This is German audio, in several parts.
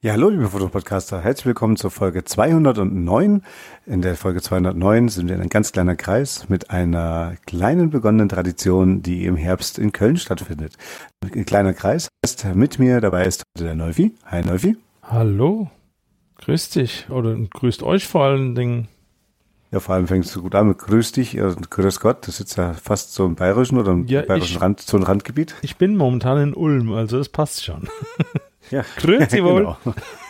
Ja, hallo liebe Fotopodcaster, herzlich willkommen zur Folge 209. In der Folge 209 sind wir in ein ganz kleiner Kreis mit einer kleinen begonnenen Tradition, die im Herbst in Köln stattfindet. Ein kleiner Kreis heißt, mit mir dabei ist heute der Neufi. Hi Neufi. Hallo, grüß dich oder grüßt euch vor allen Dingen. Ja, vor allem fängst du gut an mit grüß dich und grüß Gott. Das ist ja fast so im Bayerischen oder im bayerischen so ein Randgebiet. Ich bin momentan in Ulm, also es passt schon. Ja, grüezi wohl. Genau.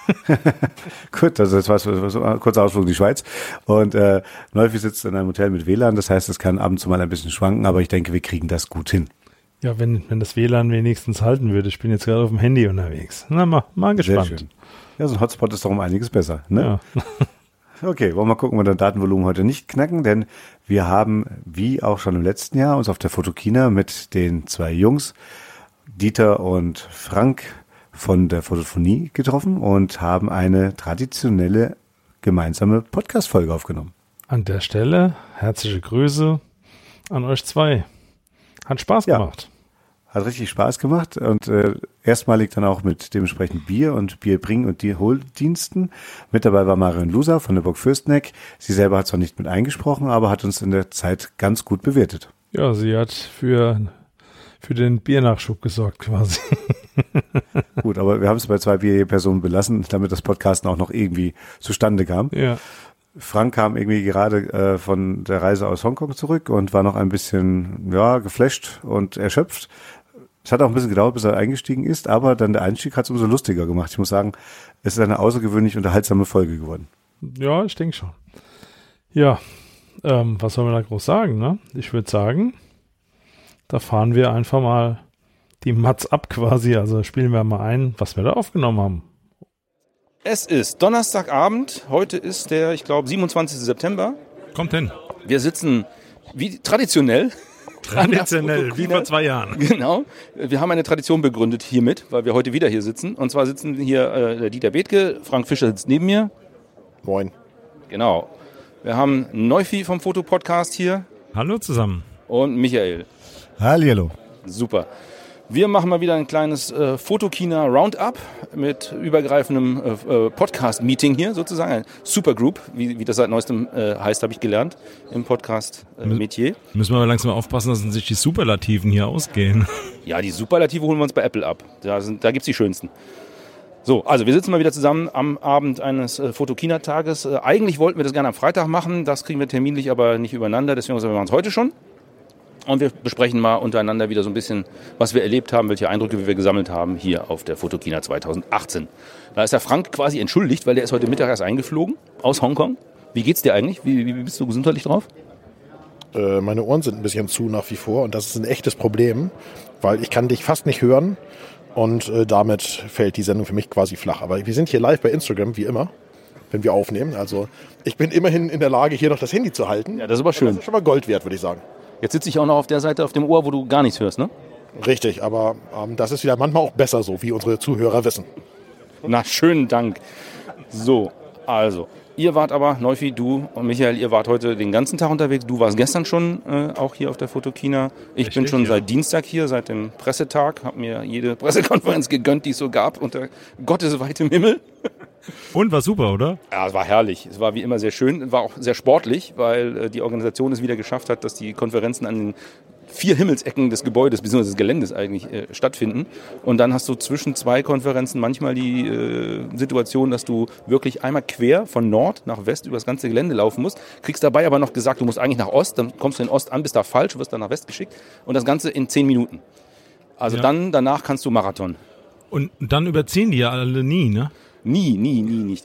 Gut, also das war so ein kurzer Ausflug in die Schweiz. Und Neufi sitzt in einem Hotel mit WLAN, das heißt, es kann ab und zu mal ein bisschen schwanken, aber ich denke, wir kriegen das gut hin. Ja, wenn das WLAN wenigstens halten würde. Ich bin jetzt gerade auf dem Handy unterwegs. Na, mal gespannt. Sehr schön. Ja, so ein Hotspot ist doch um einiges besser, ne? Ja. Okay, wollen wir mal gucken, ob wir das Datenvolumen heute nicht knacken, denn wir haben, wie auch schon im letzten Jahr, uns auf der Fotokina mit den zwei Jungs, Dieter und Frank, von der Fotophonie getroffen und haben eine traditionelle gemeinsame Podcast-Folge aufgenommen. An der Stelle herzliche Grüße an euch zwei. Hat Spaß gemacht. Hat richtig Spaß gemacht und erstmalig dann auch mit dementsprechend Bier und Bierbring- und Holdiensten. Mit dabei war Marion Lusa von der Burg Fürsteneck. Sie selber hat zwar nicht mit eingesprochen, aber hat uns in der Zeit ganz gut bewertet. Ja, sie hat für den Biernachschub gesorgt quasi. Gut, aber wir haben es bei 2 Bierpersonen belassen, damit das Podcasten auch noch irgendwie zustande kam. Ja. Frank kam irgendwie gerade von der Reise aus Hongkong zurück und war noch ein bisschen geflasht und erschöpft. Es hat auch ein bisschen gedauert, bis er eingestiegen ist, aber dann der Einstieg hat es umso lustiger gemacht. Ich muss sagen, es ist eine außergewöhnlich unterhaltsame Folge geworden. Ja, ich denke schon. Ja, was soll man da groß sagen, ne? Ich würde sagen, da fahren wir einfach mal die Mats ab quasi, also spielen wir mal ein, was wir da aufgenommen haben. Es ist Donnerstagabend, heute ist der, ich glaube, 27. September. Kommt hin. Wir sitzen wie traditionell. Traditionell, wie vor 2 Jahren. Genau. Wir haben eine Tradition begründet hiermit, weil wir heute wieder hier sitzen. Und zwar sitzen hier der Dieter Bethke, Frank Fischer sitzt neben mir. Moin. Genau. Wir haben Neufi vom Fotopodcast hier. Hallo zusammen. Und Michael. Hallihallo. Super. Wir machen mal wieder ein kleines Fotokina-Roundup mit übergreifendem Podcast-Meeting hier sozusagen. Ein Supergroup, wie das seit neuestem heißt, habe ich gelernt im Podcast-Metier. Müssen wir aber langsam aufpassen, dass sich die Superlativen hier ausgehen. Ja, die Superlative holen wir uns bei Apple ab. Da gibt es die schönsten. So, also wir sitzen mal wieder zusammen am Abend eines Fotokina-Tages. Eigentlich wollten wir das gerne am Freitag machen, das kriegen wir terminlich aber nicht übereinander, deswegen machen wir es heute schon. Und wir besprechen mal untereinander wieder so ein bisschen, was wir erlebt haben, welche Eindrücke wir gesammelt haben hier auf der Fotokina 2018. Da ist der Frank quasi entschuldigt, weil der ist heute Mittag erst eingeflogen aus Hongkong. Wie geht's dir eigentlich? Wie bist du gesundheitlich drauf? Meine Ohren sind ein bisschen zu nach wie vor und das ist ein echtes Problem, weil ich kann dich fast nicht hören und damit fällt die Sendung für mich quasi flach. Aber wir sind hier live bei Instagram, wie immer, wenn wir aufnehmen. Also ich bin immerhin in der Lage, hier noch das Handy zu halten. Ja, das ist aber schön. Das ist schon mal Gold wert, würde ich sagen. Jetzt sitze ich auch noch auf der Seite auf dem Ohr, wo du gar nichts hörst, ne? Richtig, aber das ist wieder manchmal auch besser so, wie unsere Zuhörer wissen. Na, schönen Dank. So, also, ihr wart aber, Neufi, du und Michael, ihr wart heute den ganzen Tag unterwegs. Du warst gestern schon auch hier auf der Fotokina. Ich bin schon seit Dienstag hier, seit dem Pressetag. Habe mir jede Pressekonferenz gegönnt, die es so gab, unter gottesweitem Himmel. Und war super, oder? Ja, es war herrlich. Es war wie immer sehr schön. War auch sehr sportlich, weil die Organisation es wieder geschafft hat, dass die Konferenzen an den 4 Himmelsecken des Gebäudes bzw. des Geländes eigentlich stattfinden. Und dann hast du zwischen 2 Konferenzen manchmal die Situation, dass du wirklich einmal quer von Nord nach West über das ganze Gelände laufen musst. Kriegst dabei aber noch gesagt, du musst eigentlich nach Ost. Dann kommst du in Ost an, bist da falsch, wirst dann nach West geschickt. Und das Ganze in 10 Minuten. Also danach kannst du Marathon. Und dann überziehen die ja alle nie, ne? Nie nicht.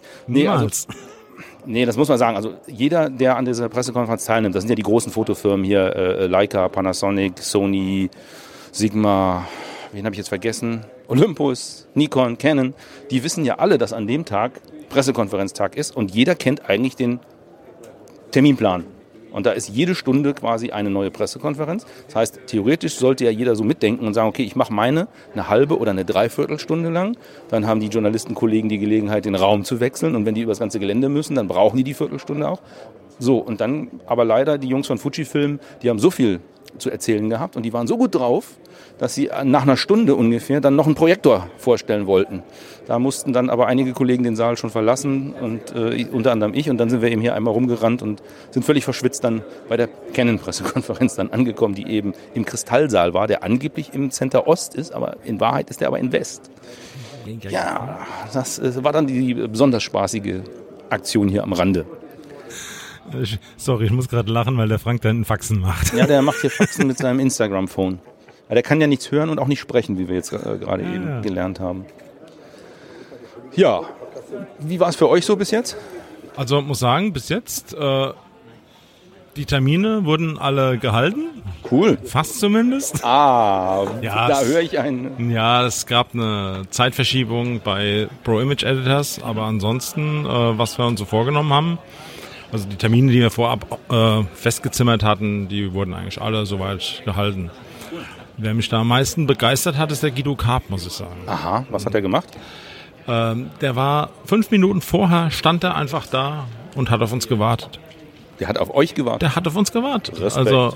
Nee, das muss man sagen. Also jeder, der an dieser Pressekonferenz teilnimmt, das sind ja die großen Fotofirmen hier, Leica, Panasonic, Sony, Sigma, wen habe ich jetzt vergessen? Olympus, Nikon, Canon. Die wissen ja alle, dass an dem Tag Pressekonferenztag ist und jeder kennt eigentlich den Terminplan. Und da ist jede Stunde quasi eine neue Pressekonferenz. Das heißt, theoretisch sollte ja jeder so mitdenken und sagen, okay, ich mache meine eine halbe oder eine Dreiviertelstunde lang. Dann haben die Journalistenkollegen die Gelegenheit, den Raum zu wechseln. Und wenn die über das ganze Gelände müssen, dann brauchen die Viertelstunde auch. So, und dann aber leider die Jungs von Fujifilm, die haben so viel zu erzählen gehabt und die waren so gut drauf, dass sie nach einer Stunde ungefähr dann noch einen Projektor vorstellen wollten. Da mussten dann aber einige Kollegen den Saal schon verlassen und unter anderem ich. Und dann sind wir eben hier einmal rumgerannt und sind völlig verschwitzt dann bei der Canon-Pressekonferenz dann angekommen, die eben im Kristallsaal war, der angeblich im Center Ost ist, aber in Wahrheit ist der aber in West. Ja, das war dann die besonders spaßige Aktion hier am Rande. Sorry, ich muss gerade lachen, weil der Frank da einen Faxen macht. Ja, der macht hier Faxen mit seinem Instagram-Phone. Ja, der kann ja nichts hören und auch nicht sprechen, wie wir jetzt gerade eben gelernt haben. Ja, wie war es für euch so bis jetzt? Also muss sagen, bis jetzt, die Termine wurden alle gehalten. Cool. Fast zumindest. Ja, da höre ich einen. Ja, es gab eine Zeitverschiebung bei Pro Image Editors, aber ansonsten, was wir uns so vorgenommen haben, also die Termine, die wir vorab festgezimmert hatten, die wurden eigentlich alle soweit gehalten. Wer mich da am meisten begeistert hat, ist der Guido Karp, muss ich sagen. Aha, was hat er gemacht? Der war 5 Minuten vorher, stand er einfach da und hat auf uns gewartet. Der hat auf euch gewartet? Der hat auf uns gewartet. Respekt. Also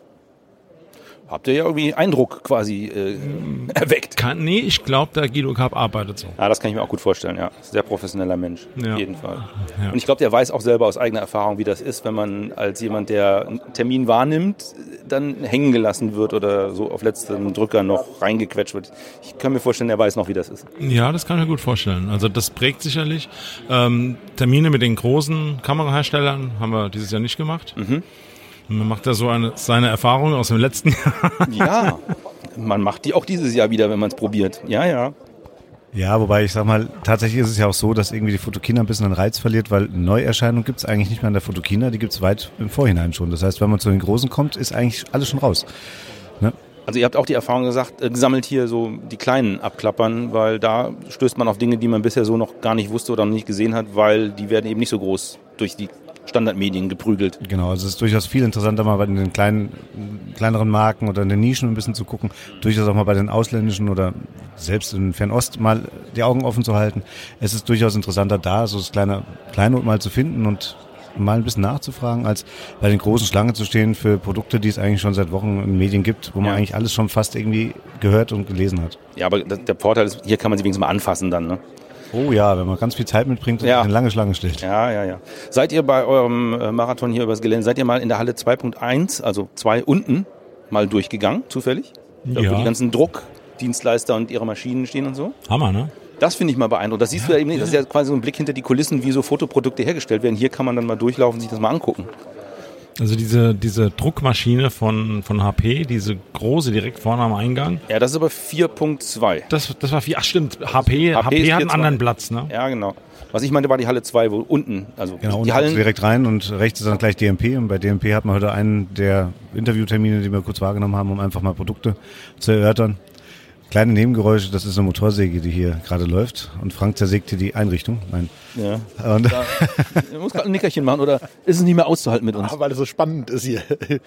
habt ihr ja irgendwie Eindruck quasi erweckt? Nee, ich glaube, der Guido Karp arbeitet so. Ja, das kann ich mir auch gut vorstellen, ja. Sehr professioneller Mensch, auf jeden Fall. Ja. Und ich glaube, der weiß auch selber aus eigener Erfahrung, wie das ist, wenn man als jemand, der einen Termin wahrnimmt, dann hängen gelassen wird oder so auf letzten Drücker noch reingequetscht wird. Ich kann mir vorstellen, er weiß noch, wie das ist. Ja, das kann ich mir gut vorstellen. Also das prägt sicherlich. Termine mit den großen Kameraherstellern haben wir dieses Jahr nicht gemacht. Mhm. Man macht ja so seine Erfahrung aus dem letzten Jahr. Ja, man macht die auch dieses Jahr wieder, wenn man es probiert. Ja, ja. Ja, wobei ich sag mal, tatsächlich ist es ja auch so, dass irgendwie die Fotokina ein bisschen an Reiz verliert, weil Neuerscheinungen gibt es eigentlich nicht mehr an der Fotokina, die gibt es weit im Vorhinein schon. Das heißt, wenn man zu den Großen kommt, ist eigentlich alles schon raus. Ne? Also ihr habt auch die Erfahrung gesammelt hier so die kleinen abklappern, weil da stößt man auf Dinge, die man bisher so noch gar nicht wusste oder noch nicht gesehen hat, weil die werden eben nicht so groß durch die Standardmedien geprügelt. Genau, also es ist durchaus viel interessanter, mal bei den kleineren Marken oder in den Nischen ein bisschen zu gucken, durchaus auch mal bei den ausländischen oder selbst in Fernost mal die Augen offen zu halten. Es ist durchaus interessanter, da so das kleine mal zu finden und mal ein bisschen nachzufragen, als bei den großen Schlangen zu stehen für Produkte, die es eigentlich schon seit Wochen in Medien gibt, wo man eigentlich alles schon fast irgendwie gehört und gelesen hat. Ja, aber der Vorteil ist, hier kann man sie wenigstens mal anfassen dann, ne? Oh ja, wenn man ganz viel Zeit mitbringt und eine lange Schlange steht. Ja. Seid ihr bei eurem Marathon hier übers Gelände, seid ihr mal in der Halle 2.1, also 2 unten, mal durchgegangen, zufällig? Ja. Wo die ganzen Druckdienstleister und ihre Maschinen stehen und so? Hammer, ne? Das finde ich mal beeindruckend. Das siehst du ja eben nicht. Das ist ja quasi so ein Blick hinter die Kulissen, wie so Fotoprodukte hergestellt werden. Hier kann man dann mal durchlaufen und sich das mal angucken. Also diese Druckmaschine von HP, diese große direkt vorne am Eingang. Ja, das ist aber 4.2. Das war 4, ach stimmt, HP hat einen anderen Platz, ne? Ja, genau. Was ich meinte, war die Halle 2, wo unten, also genau, die Hallen direkt rein und rechts ist dann gleich DMP und bei DMP hat man heute einen der Interviewtermine, die wir kurz wahrgenommen haben, um einfach mal Produkte zu erörtern. Kleine Nebengeräusche, das ist eine Motorsäge, die hier gerade läuft und Frank zersägt hier die Einrichtung. Nein. Ja. Und ich muss gerade ein Nickerchen machen, oder ist es nicht mehr auszuhalten mit uns? Ja, weil es so spannend ist hier.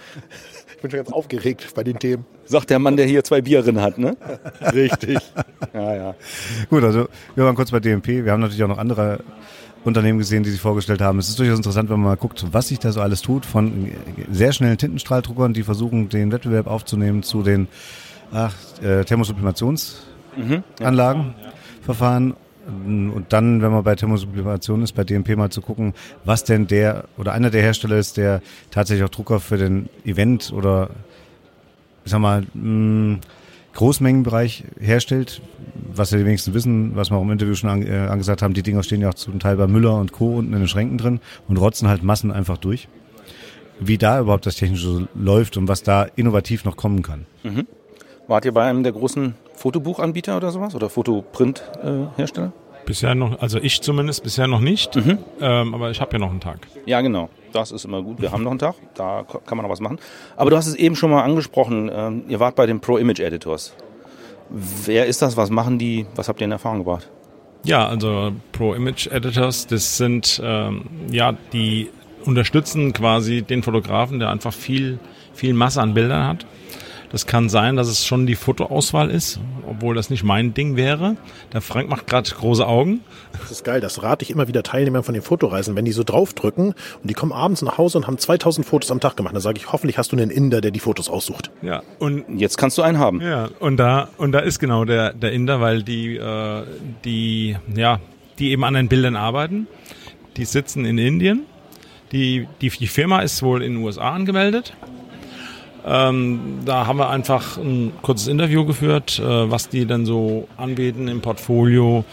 Ich bin schon ganz aufgeregt bei den Themen. Sagt der Mann, der hier 2 Bier drin hat, ne? Richtig. Ja. Gut, also wir waren kurz bei DMP. Wir haben natürlich auch noch andere Unternehmen gesehen, die sich vorgestellt haben. Es ist durchaus interessant, wenn man mal guckt, was sich da so alles tut, von sehr schnellen Tintenstrahldruckern, die versuchen, den Wettbewerb aufzunehmen, zu den Thermosublimationsverfahren. Und dann, wenn man bei Thermosublimation ist, bei DMP mal zu gucken, was denn einer der Hersteller ist, der tatsächlich auch Drucker für den Event oder ich sag mal Großmengenbereich herstellt, was ja die wenigsten wissen, was wir auch im Interview schon angesagt haben, die Dinger stehen ja auch zum Teil bei Müller und Co. unten in den Schränken drin und rotzen halt Massen einfach durch. Wie da überhaupt das Technische läuft und was da innovativ noch kommen kann. Mhm. Wart ihr bei einem der großen Fotobuchanbieter oder sowas? Oder Fotoprint-Hersteller? Bisher noch, also ich zumindest bisher noch nicht, aber ich habe ja noch einen Tag. Ja, genau. Das ist immer gut. Wir haben noch einen Tag, da kann man noch was machen. Aber du hast es eben schon mal angesprochen, ihr wart bei den Pro Image Editors. Wer ist das? Was machen die? Was habt ihr in Erfahrung gebracht? Ja, also Pro Image Editors, das sind die unterstützen quasi den Fotografen, der einfach viel Masse an Bildern hat. Das kann sein, dass es schon die Fotoauswahl ist, obwohl das nicht mein Ding wäre. Der Frank macht gerade große Augen. Das ist geil, das rate ich immer wieder Teilnehmern von den Fotoreisen, wenn die so draufdrücken und die kommen abends nach Hause und haben 2000 Fotos am Tag gemacht. Dann sage ich, hoffentlich hast du einen Inder, der die Fotos aussucht. Ja, und Jetzt kannst du einen haben. ja, und da ist genau der Inder, weil die eben an den Bildern arbeiten. Die sitzen in Indien. Die Firma ist wohl in den USA angemeldet. Da haben wir einfach ein kurzes Interview geführt, was die dann so anbieten im Portfolio,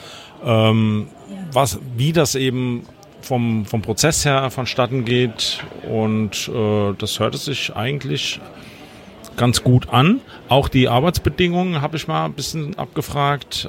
wie das eben vom Prozess her vonstatten geht, und das hörte sich eigentlich ganz gut an. Auch die Arbeitsbedingungen habe ich mal ein bisschen abgefragt.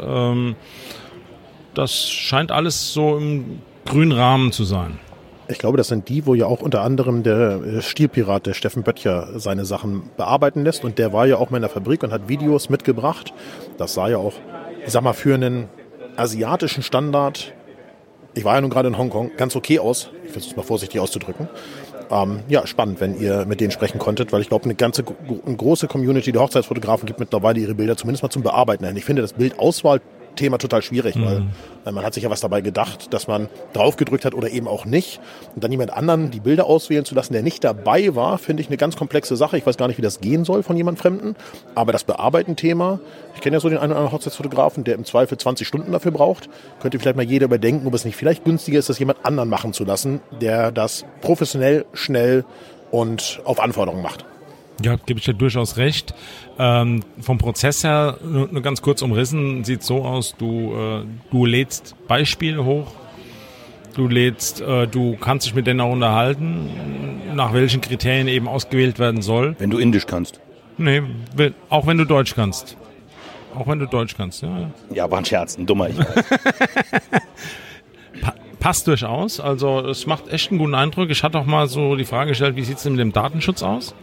Das scheint alles so im grünen Rahmen zu sein. Ich glaube, das sind die, wo ja auch unter anderem der Stielpirat, der Steffen Böttcher, seine Sachen bearbeiten lässt. Und der war ja auch mal in der Fabrik und hat Videos mitgebracht. Das sah ja auch, ich sag mal, für einen asiatischen Standard, ich war ja nun gerade in Hongkong, ganz okay aus. Ich versuche es mal vorsichtig auszudrücken. Ja, spannend, wenn ihr mit denen sprechen konntet, weil ich glaube, eine große Community der Hochzeitsfotografen gibt mittlerweile ihre Bilder zumindest mal zum Bearbeiten. Und ich finde das Bildauswahl-Thema total schwierig, weil man hat sich ja was dabei gedacht, dass man drauf gedrückt hat oder eben auch nicht. Und dann jemand anderen die Bilder auswählen zu lassen, der nicht dabei war, finde ich eine ganz komplexe Sache. Ich weiß gar nicht, wie das gehen soll von jemand Fremden. Aber das Bearbeiten-Thema, ich kenne ja so den einen oder anderen Hochzeitsfotografen, der im Zweifel 20 Stunden dafür braucht. Könnte vielleicht mal jeder überdenken, ob es nicht vielleicht günstiger ist, das jemand anderen machen zu lassen, der das professionell, schnell und auf Anforderungen macht. Ja, gebe ich dir durchaus recht. Vom Prozess her, nur ganz kurz umrissen, sieht so aus, du lädst Beispiele hoch, du kannst dich mit denen auch unterhalten, nach welchen Kriterien eben ausgewählt werden soll. Wenn du Indisch kannst. Nee, auch wenn du Deutsch kannst. Auch wenn du Deutsch kannst, ja. Ja, war ein Scherz, ein dummer. Ich weiß. Passt durchaus, also es macht echt einen guten Eindruck. Ich hatte auch mal so die Frage gestellt, wie sieht es denn mit dem Datenschutz aus?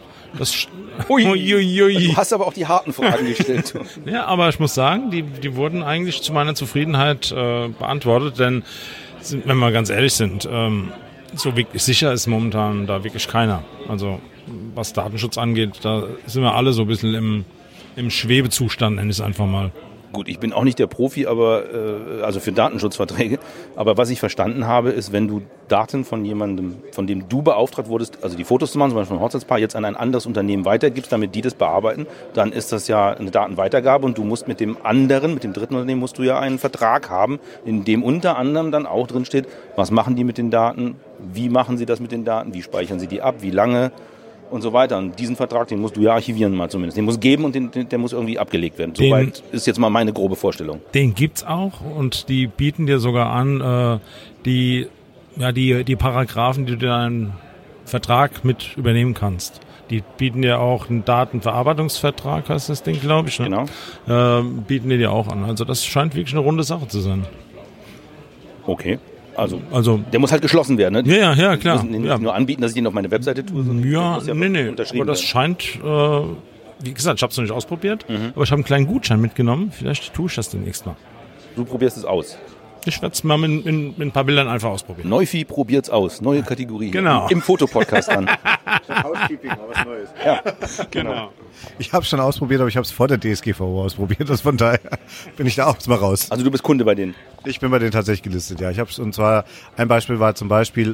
Du hast aber auch die harten Fragen gestellt. Ja, aber ich muss sagen, die wurden eigentlich zu meiner Zufriedenheit beantwortet, denn wenn wir ganz ehrlich sind, so wirklich sicher ist momentan da wirklich keiner. Also was Datenschutz angeht, da sind wir alle so ein bisschen im Schwebezustand, nenne ich es einfach mal. Gut, ich bin auch nicht der Profi, aber also für Datenschutzverträge. Aber was ich verstanden habe, ist, wenn du Daten von jemandem, von dem du beauftragt wurdest, also die Fotos zu machen, zum Beispiel von einem Hochzeitspaar, jetzt an ein anderes Unternehmen weitergibst, damit die das bearbeiten, dann ist das ja eine Datenweitergabe und du musst mit dem dritten Unternehmen, musst du ja einen Vertrag haben, in dem unter anderem dann auch drin steht, was machen die mit den Daten, wie machen sie das mit den Daten, wie speichern sie die ab, wie lange und so weiter. Und diesen Vertrag, den musst du ja archivieren mal zumindest. Den muss geben und der muss irgendwie abgelegt werden. Soweit ist jetzt mal meine grobe Vorstellung. Den gibt's auch und die bieten dir sogar an, die Paragraphen, die du in einen Vertrag mit übernehmen kannst. Die bieten dir auch einen Datenverarbeitungsvertrag, heißt das Ding, glaube ich. Ne? Genau. Bieten die dir auch an. Also das scheint wirklich eine runde Sache zu sein. Okay. Also der muss halt geschlossen werden, ne? Ja, klar. Ich muss ihn nicht nur anbieten, dass ich ihn auf meine Webseite tue, sondern aber das scheint, wie gesagt, ich habe es noch nicht ausprobiert, aber ich habe einen kleinen Gutschein mitgenommen. Vielleicht tue ich das demnächst mal. Du probierst es aus. Ich werde es mal mit ein paar Bildern einfach ausprobieren. Neufi probiert's aus. Neue Kategorie. Genau. Im Fotopodcast an. Housekeeping, mal was Neues. Ja, Genau. Ich habe es schon ausprobiert, aber ich habe es vor der DSGVO ausprobiert. Von daher bin ich da auch mal raus. Also du bist Kunde bei denen? Ich bin bei denen tatsächlich gelistet, ja. Ich habe es, und zwar ein Beispiel war zum Beispiel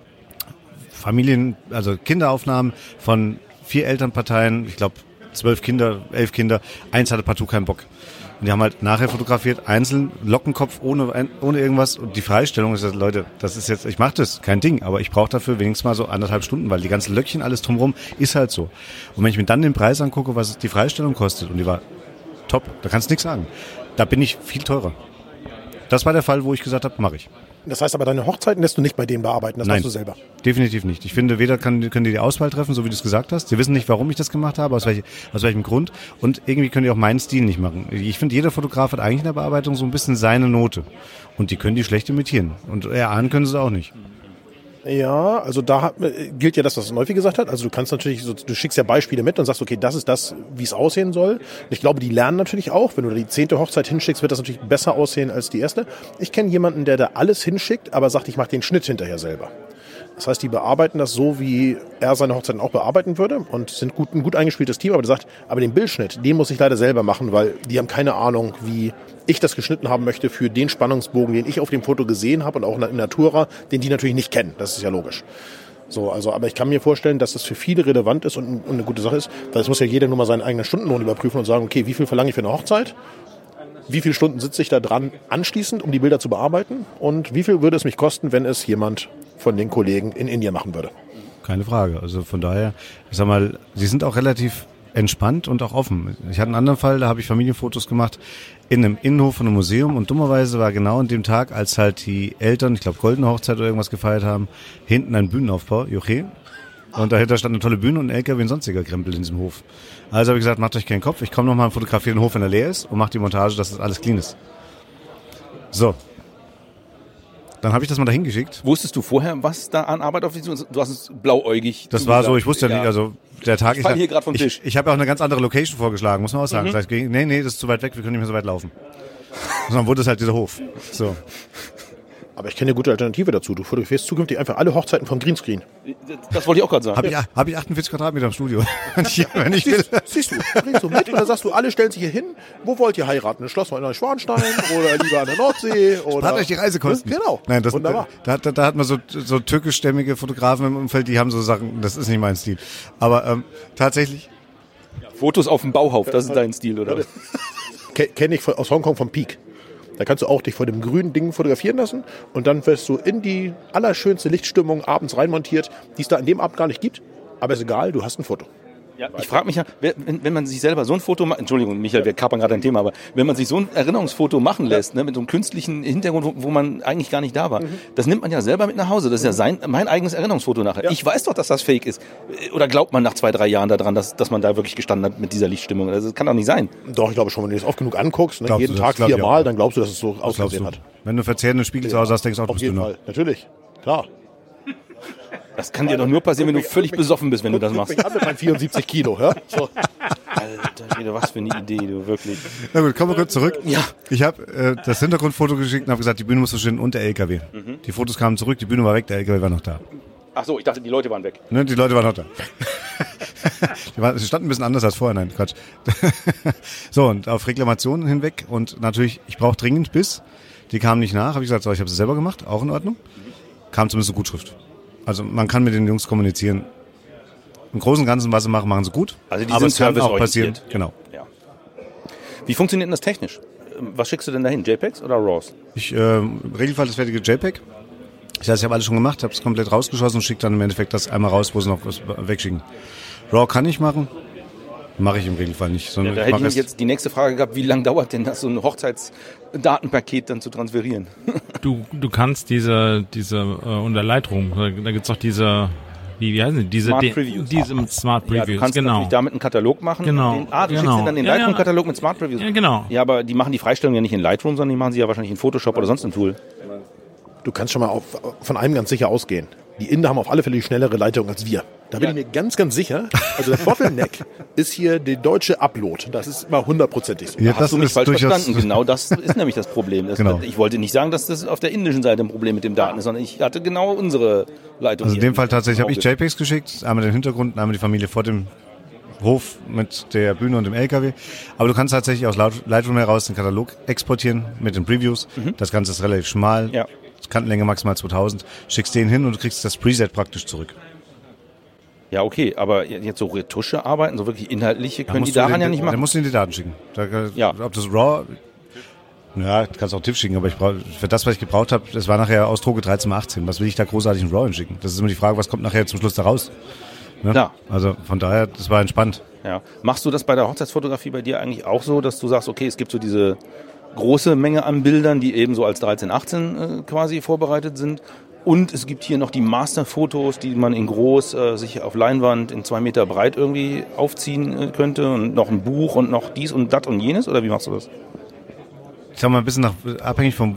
Kinderaufnahmen von 4 Elternparteien, ich glaube 11 Kinder, eins hatte partout keinen Bock. Und die haben halt nachher fotografiert, einzeln, Lockenkopf, ohne irgendwas. Und die Freistellung ist, Leute, das ist jetzt, ich mache das, kein Ding, aber ich brauche dafür wenigstens mal so 1,5 Stunden, weil die ganzen Löckchen, alles drumherum, ist halt so. Und wenn ich mir dann den Preis angucke, was die Freistellung kostet, und die war top, da kannst du nichts sagen. Da bin ich viel teurer. Das war der Fall, wo ich gesagt habe, mache ich. Das heißt aber, deine Hochzeiten lässt du nicht bei denen bearbeiten, das Nein, machst du selber. Definitiv nicht. Ich finde, weder können die Auswahl treffen, so wie du es gesagt hast. Sie wissen nicht, warum ich das gemacht habe, aus welchem Grund. Und irgendwie können die auch meinen Stil nicht machen. Ich finde, jeder Fotograf hat eigentlich in der Bearbeitung so ein bisschen seine Note. Und die können die schlecht imitieren. Und erahnen können sie es auch nicht. Ja, also da gilt ja das, was Neufi gesagt hat. Also du kannst natürlich, du schickst ja Beispiele mit und sagst, okay, das ist das, wie es aussehen soll. Und ich glaube, die lernen natürlich auch. Wenn du da die 10. Hochzeit hinschickst, wird das natürlich besser aussehen als die erste. Ich kenne jemanden, der da alles hinschickt, aber sagt, ich mache den Schnitt hinterher selber. Das heißt, die bearbeiten das so, wie er seine Hochzeiten auch bearbeiten würde und sind ein gut eingespieltes Team, aber der sagt, aber den Bildschnitt, den muss ich leider selber machen, weil die haben keine Ahnung, wie ich das geschnitten haben möchte für den Spannungsbogen, den ich auf dem Foto gesehen habe und auch in Natura, den die natürlich nicht kennen. Das ist ja logisch. So, also, aber ich kann mir vorstellen, dass das für viele relevant ist und eine gute Sache ist, weil es muss ja jeder nur mal seinen eigenen Stundenlohn überprüfen und sagen, okay, wie viel verlange ich für eine Hochzeit? Wie viele Stunden sitze ich da dran anschließend, um die Bilder zu bearbeiten? Und wie viel würde es mich kosten, wenn es jemand von den Kollegen in Indien machen würde? Keine Frage. Also von daher, ich sag mal, sie sind auch relativ entspannt und auch offen. Ich hatte einen anderen Fall, da habe ich Familienfotos gemacht in einem Innenhof von einem Museum und dummerweise war genau an dem Tag, als halt die Eltern, ich glaube Goldene Hochzeit oder irgendwas gefeiert haben, hinten ein Bühnenaufbau, Joche. Und dahinter stand eine tolle Bühne und ein LKW und sonstiger Krempel in diesem Hof. Also habe ich gesagt, macht euch keinen Kopf, ich komme nochmal und fotografiere den Hof, wenn er leer ist und mache die Montage, dass das alles clean ist. So. Dann habe ich das mal dahin geschickt. Wusstest du vorher, was da an Arbeit auf dich zukommt? Du hast es blauäugig. Das war so, ich wusste ja nicht, also der Tag... Ich fall hier gerade vom Tisch. Ich habe ja auch eine ganz andere Location vorgeschlagen, muss man auch sagen. Das heißt, nee, das ist zu weit weg, wir können nicht mehr so weit laufen. Und dann wurde es halt dieser Hof. So. Aber ich kenne eine gute Alternative dazu. Du fotografierst zukünftig einfach alle Hochzeiten vom Greenscreen. Das wollte ich auch gerade sagen. Hab ich 48 Quadratmeter im Studio, wenn ich will. Siehst du, bringst du mit und dann sagst du, alle stellen sich hier hin. Wo wollt ihr heiraten? Ein Schloss in Neuschwanstein oder lieber an der Nordsee? Oder spart euch die Reisekosten. Genau. Nein, das, wunderbar. Da hat man so türkischstämmige Fotografen im Umfeld, die haben so Sachen, das ist nicht mein Stil. Aber tatsächlich... Fotos auf dem Bauhof, das ist dein Stil, oder? Kenne ich aus Hongkong vom Peak. Da kannst du auch dich vor dem grünen Ding fotografieren lassen und dann wirst du in die allerschönste Lichtstimmung abends reinmontiert, die es da an dem Abend gar nicht gibt. Aber ist egal, du hast ein Foto. Ja, ich frage mich ja, wenn man sich selber so ein Foto macht, Entschuldigung, Michael, wir kapern gerade ein Thema, aber wenn man sich so ein Erinnerungsfoto machen lässt, ne, mit so einem künstlichen Hintergrund, wo man eigentlich gar nicht da war, das nimmt man ja selber mit nach Hause. Das ist ja mein eigenes Erinnerungsfoto nachher. Ja. Ich weiß doch, dass das fake ist. Oder glaubt man nach 2-3 Jahren daran, dass man da wirklich gestanden hat mit dieser Lichtstimmung? Das kann doch nicht sein. Doch, ich glaube schon, wenn du das oft genug anguckst, ne, jeden Tag 4-mal, dann glaubst du, dass es so ausgesehen hat. Wenn du verzehrende Spiegel zu Hause hast, denkst du auch, du bist dünner. Auf jeden Fall, natürlich, klar. Das kann dir doch nur passieren, wenn du völlig besoffen bist, wenn du das machst. Ich habe mit 74 Kilo, ja? So. Alter Schwede, was für eine Idee, du wirklich. Na gut, kommen wir kurz zurück. Ja. Ich habe das Hintergrundfoto geschickt und habe gesagt, die Bühne muss so stehen und der LKW. Die Fotos kamen zurück, die Bühne war weg, der LKW war noch da. Ach so, ich dachte, die Leute waren weg. Ne, die Leute waren noch da. Sie standen ein bisschen anders als vorher, nein, Quatsch. So, und auf Reklamationen hinweg und natürlich, ich brauche dringend Biss. Die kamen nicht nach, habe ich gesagt, so, ich habe es selber gemacht, auch in Ordnung. Kam zumindest eine Gutschrift. Also man kann mit den Jungs kommunizieren. Im Großen und Ganzen, was sie machen, machen sie gut. Also die aber sind es kann auch passieren. serviceorientiert. Genau. Ja. Wie funktioniert denn das technisch? Was schickst du denn dahin? JPEGs oder RAWs? Im Regelfall das fertige JPEG. Das heißt, ich habe alles schon gemacht, habe es komplett rausgeschossen und schicke dann im Endeffekt das einmal raus, wo sie noch was wegschicken. RAW kann ich machen, mache ich im Regelfall nicht. Ja, da hätte ich jetzt die nächste Frage gehabt, wie lange dauert denn das, so ein Hochzeitsdatenpaket dann zu transferieren? Du kannst diese unter Lightroom, da gibt's doch diese, wie heißen die? Smart Previews. Diese Smart Previews, Ja, du kannst natürlich damit einen Katalog machen. Genau. Du schickst dir dann den Lightroom-Katalog mit Smart Previews. Ja, genau. Ja, aber die machen die Freistellung ja nicht in Lightroom, sondern die machen sie ja wahrscheinlich in Photoshop oder sonst ein Tool. Du kannst schon mal von einem ganz sicher ausgehen. Die Inder haben auf alle Fälle die schnellere Leitung als wir. Da bin ich mir ganz, ganz sicher. Also der Bottleneck ist hier der deutsche Upload. Das ist immer 100%ig so. Ja, Hast du mich falsch verstanden. Genau, das ist nämlich das Problem. Genau. Ich wollte nicht sagen, dass das auf der indischen Seite ein Problem mit dem Daten ist, sondern ich hatte genau unsere Leitung. Also in hier. dem Fall tatsächlich habe ich JPEGs geschickt, einmal den Hintergrund, einmal die Familie vor dem Hof mit der Bühne und dem LKW. Aber du kannst tatsächlich aus Lightroom heraus den Katalog exportieren mit den Previews. Das Ganze ist relativ schmal. Ja. Kantenlänge maximal 2000. Schickst den hin und du kriegst das Preset praktisch zurück. Ja, okay, aber jetzt so Retusche arbeiten, so wirklich inhaltliche, können die daran ja nicht machen. Dann musst du die Daten schicken. Ja. Ob das RAW, ja, du kannst auch TIFF schicken, aber für das, was ich gebraucht habe, das war nachher Ausdrucke 13x18. Was will ich da großartig in RAW hinschicken? Das ist immer die Frage, was kommt nachher zum Schluss da raus? Ne? Ja. Also von daher, das war entspannt. Ja. Machst du das bei der Hochzeitsfotografie bei dir eigentlich auch so, dass du sagst, okay, es gibt so diese große Menge an Bildern, die eben so als 13:18 quasi vorbereitet sind. Und es gibt hier noch die Masterfotos, die man in groß sich auf Leinwand in 2 Meter breit irgendwie aufziehen könnte. Und noch ein Buch und noch dies und das und jenes. Oder wie machst du das? Ich sag mal, ein bisschen abhängig vom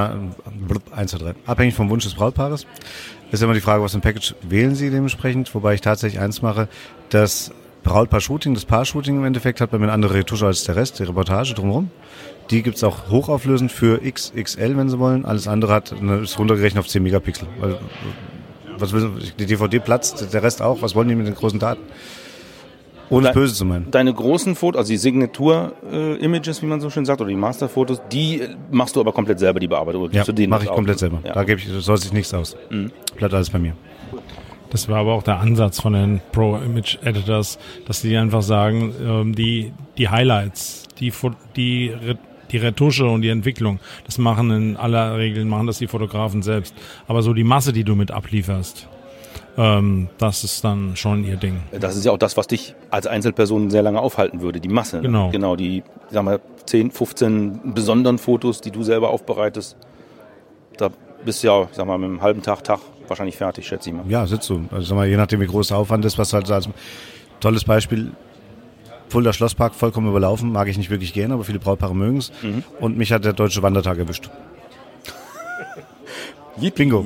abhängig vom Wunsch des Brautpaares. Ist immer die Frage, was für ein Package wählen sie dementsprechend. Wobei ich tatsächlich eins mache, das Brautpaar-Shooting, das Paar-Shooting im Endeffekt hat bei mir eine andere Retusche als der Rest, die Reportage drumherum. Die gibt's auch hochauflösend für XXL, wenn Sie wollen. Alles andere ist runtergerechnet auf 10 Megapixel. die DVD platzt, der Rest auch. Was wollen die mit den großen Daten? Ohne es böse zu meinen. Deine großen Fotos, also die Signatur-Images, wie man so schön sagt, oder die Masterfotos, die machst du aber komplett selber, die Bearbeitung? Ja, mache ich komplett selber. Ja. Da soll sich nichts aus. Bleibt alles bei mir. Das war aber auch der Ansatz von den Pro-Image-Editors, dass die einfach sagen, die Highlights, die Retusche und die Entwicklung, das machen in aller Regel das die Fotografen selbst. Aber so die Masse, die du mit ablieferst, das ist dann schon ihr Ding. Das ist ja auch das, was dich als Einzelperson sehr lange aufhalten würde, die Masse. Genau. Genau, die, sagen wir, 10, 15 besonderen Fotos, die du selber aufbereitest. Da bist du ja, sag mal, mit einem halben Tag wahrscheinlich fertig, schätze ich mal. Ja, sitzt du. Also sag mal, je nachdem, wie groß der Aufwand ist, was halt als tolles Beispiel, Fulda Schlosspark vollkommen überlaufen, mag ich nicht wirklich gern, aber viele Brautpaare mögen es. Und mich hat der Deutsche Wandertag erwischt. Bingo.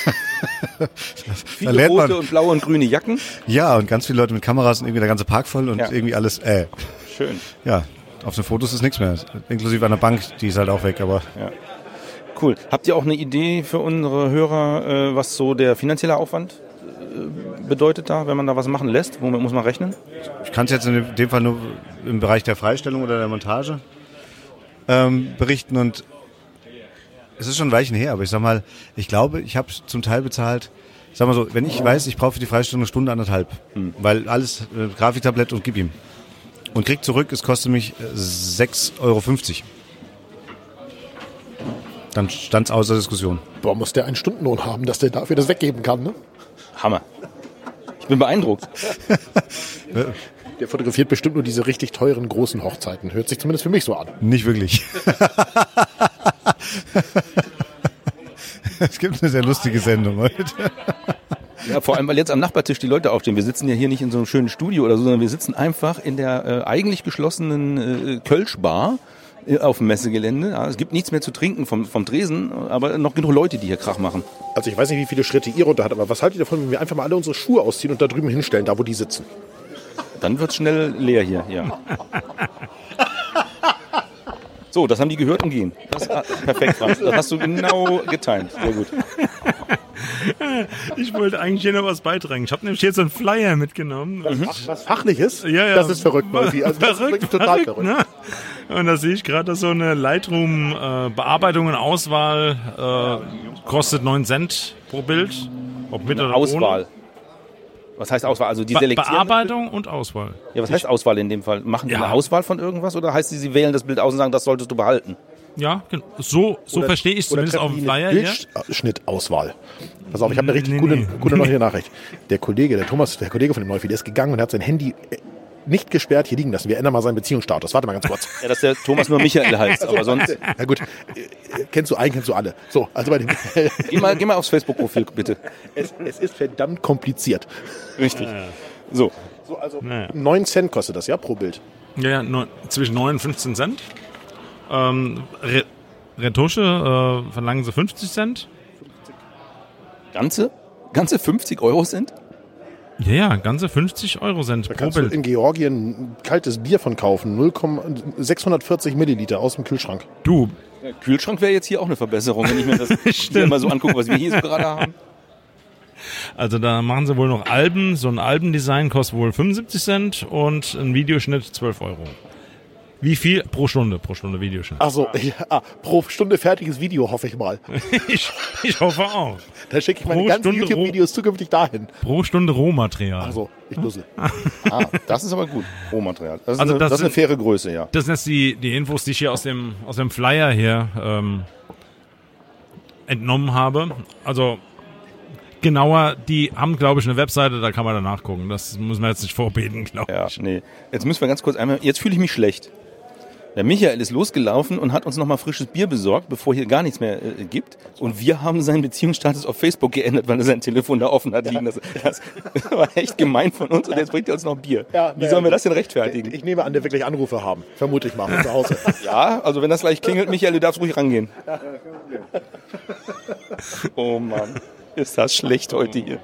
Viele rote und blaue und grüne Jacken. Ja, und ganz viele Leute mit Kameras und irgendwie der ganze Park voll und irgendwie alles, Schön. Ja, auf den Fotos ist nichts mehr. Inklusive einer Bank, die ist halt auch weg, aber... Ja. Cool. Habt ihr auch eine Idee für unsere Hörer, was so der finanzielle Aufwand bedeutet da, wenn man da was machen lässt? Womit muss man rechnen? Ich kann es jetzt in dem Fall nur im Bereich der Freistellung oder der Montage berichten und es ist schon ein Weilchen her, aber ich sag mal, ich glaube, ich habe zum Teil bezahlt, ich sag mal so, wenn ich weiß, ich brauche für die Freistellung 1 Stunde, 1,5, weil alles Grafiktablett und gib ihm. Und krieg zurück, es kostet mich 6,50 Euro. Dann stand es außer Diskussion. Boah, muss der einen Stundenlohn haben, dass der dafür das weggeben kann, ne? Hammer. Ich bin beeindruckt. Der fotografiert bestimmt nur diese richtig teuren großen Hochzeiten. Hört sich zumindest für mich so an. Nicht wirklich. Es gibt eine sehr lustige Sendung heute. Ja, vor allem, weil jetzt am Nachbartisch die Leute aufstehen. Wir sitzen ja hier nicht in so einem schönen Studio oder so, sondern wir sitzen einfach in der eigentlich geschlossenen Kölsch-Bar auf dem Messegelände. Ja, es gibt nichts mehr zu trinken vom Tresen, aber noch genug Leute, die hier Krach machen. Also ich weiß nicht, wie viele Schritte ihr runter hat, aber was haltet ihr davon, wenn wir einfach mal alle unsere Schuhe ausziehen und da drüben hinstellen, da wo die sitzen? Dann wird's schnell leer hier, ja. So, das haben die gehört und gehen. Das ist perfekt, Franz. Das hast du genau getimt. Sehr gut. Ich wollte eigentlich hier noch was beitragen. Ich habe nämlich jetzt so einen Flyer mitgenommen. Was Fachliches? Ja. Das ist verrückt, Wolfi. Also das ist wirklich total verrückt. Ne? Und da sehe ich gerade, dass so eine Lightroom-Bearbeitung und Auswahl kostet 9 Cent pro Bild. Ob mit oder Auswahl. ohne. Was heißt Auswahl? Also die selektieren. Bearbeitung und Auswahl. Ja, was heißt Auswahl in dem Fall? Machen die eine Auswahl von irgendwas oder heißt sie wählen das Bild aus und sagen, das solltest du behalten? Ja, genau. So verstehe ich es zumindest auf dem Flyer hier. Bildschnittauswahl. Pass auf, ich habe eine richtig gute neue Nachricht. Der Kollege von dem Neufi, der ist gegangen und hat sein Handy nicht gesperrt hier liegen lassen. Wir ändern mal seinen Beziehungsstatus. Warte mal ganz kurz. Ja, dass der Thomas nur Michael heißt, aber sonst... Na gut, kennst du alle. So, also bei dem Geh mal aufs Facebook-Profil, bitte. Es ist verdammt kompliziert. Richtig. So, also 9 Cent kostet das, ja, pro Bild. Ja, zwischen 9 und 15 Cent. Retusche verlangen sie 50 Cent. Ganze 50 Euro sind? Ja, ganze 50 Euro Cent Da pro kannst du Bild. in Georgien ein kaltes Bier von kaufen, 640 Milliliter aus dem Kühlschrank. Du, Der Kühlschrank wäre jetzt hier auch eine Verbesserung, wenn ich mir das hier mal so angucke, was wir hier so gerade haben. also da machen sie wohl noch Alben. So ein Albendesign kostet wohl 75 Cent und ein Videoschnitt 12 Euro. Wie viel? Pro Stunde Videoschnitt. Ach so, ja, pro Stunde fertiges Video, hoffe ich mal. Ich hoffe auch. Da schicke ich meine ganzen YouTube-Videos zukünftig dahin. Pro Stunde Rohmaterial. Ach so, ich dussel. Das ist aber gut. Rohmaterial. Das ist, Also das ist eine faire Größe, ja. Das sind jetzt die Infos, die ich hier aus dem Flyer hier entnommen habe. Also genauer, die haben, glaube ich, eine Webseite, da kann man danach gucken. Das müssen wir jetzt nicht vorbeten, glaube ich. Ja, nee. Jetzt müssen wir ganz kurz jetzt fühle ich mich schlecht. Der Michael ist losgelaufen und hat uns nochmal frisches Bier besorgt, bevor hier gar nichts mehr gibt. Und wir haben seinen Beziehungsstatus auf Facebook geändert, weil er sein Telefon da offen hat liegen. Das war echt gemein von uns und jetzt bringt er uns noch Bier. Ja, wie sollen wir das denn rechtfertigen? Ich nehme an, der wirklich Anrufe haben. Vermute ich mal von zu Hause. Ja, also wenn das gleich klingelt, Michael, du darfst ruhig rangehen. Oh Mann, ist das schlecht heute hier.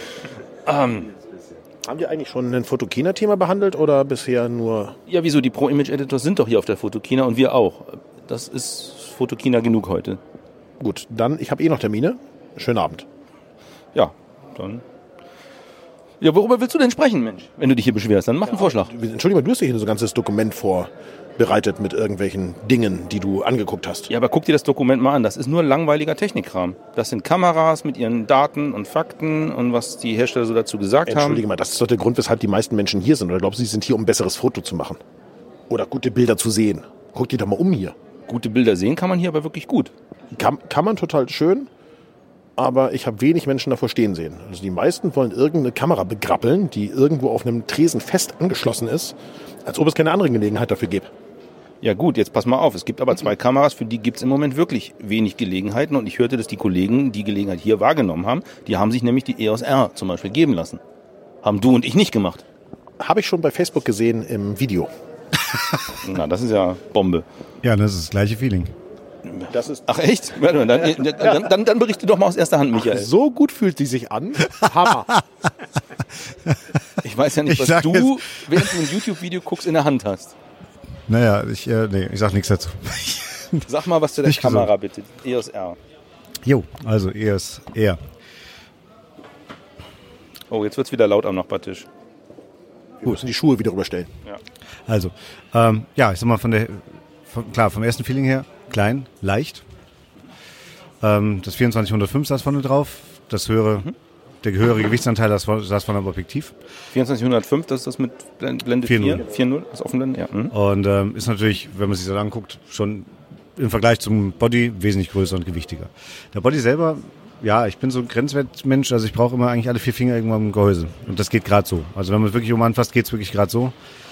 Haben wir eigentlich schon ein Fotokina-Thema behandelt oder bisher nur... Ja, wieso? Die Pro-Image-Editors sind doch hier auf der Fotokina und wir auch. Das ist Fotokina genug heute. Gut, dann, ich habe noch Termine. Schönen Abend. Ja, dann... Ja, worüber willst du denn sprechen, Mensch? Wenn du dich hier beschwerst, dann mach einen Vorschlag. Entschuldigung, du hast dir hier so ein ganzes Dokument vorbereitet mit irgendwelchen Dingen, die du angeguckt hast. Ja, aber guck dir das Dokument mal an. Das ist nur langweiliger Technikkram. Das sind Kameras mit ihren Daten und Fakten und was die Hersteller so dazu gesagt haben. Entschuldige mal, das ist doch der Grund, weshalb die meisten Menschen hier sind. Oder glaubst du, sie sind hier, um ein besseres Foto zu machen? Oder gute Bilder zu sehen? Guck dir doch mal um hier. Gute Bilder sehen kann man hier aber wirklich gut. Kann man total schön, aber ich habe wenig Menschen davor stehen sehen. Also die meisten wollen irgendeine Kamera begrappeln, die irgendwo auf einem Tresen fest angeschlossen ist, als ob es keine andere Gelegenheit dafür gäbe. Ja gut, jetzt pass mal auf. Es gibt aber 2 Kameras, für die gibt es im Moment wirklich wenig Gelegenheiten. Und ich hörte, dass die Kollegen die Gelegenheit hier wahrgenommen haben. Die haben sich nämlich die EOS R zum Beispiel geben lassen. Haben du und ich nicht gemacht. Habe ich schon bei Facebook gesehen im Video. Na, das ist ja Bombe. Ja, das ist das gleiche Feeling. Das ist Ach echt? Warte mal, dann berichte doch mal aus erster Hand, Michael. so gut fühlt die sich an. Hammer. Ich weiß ja nicht, Ich was sag du, während du ein YouTube-Video guckst, in der Hand hast. Naja, ich sag nichts dazu. Sag mal was zu der Nicht Kamera, bitte. EOS R. Jo, also EOS R. Oh, jetzt wird's wieder laut am Nachbartisch. Wir müssen die Schuhe wieder rüberstellen. Also, ja, ich sag mal, vom ersten Feeling her, klein, leicht. Das 2405 saß vorne drauf. Der höhere Gewichtsanteil saß von einem Objektiv. 2405, das ist das mit Blende 4? 4.0, das Offenblende, ja. Und ist natürlich, wenn man sich das anguckt, schon im Vergleich zum Body wesentlich größer und gewichtiger. Der Body selber, ja, ich bin so ein Grenzwertmensch, also ich brauche immer eigentlich alle 4 Finger irgendwann im Gehäuse. Und das geht gerade so. Also wenn man es wirklich anfasst, geht es wirklich gerade so.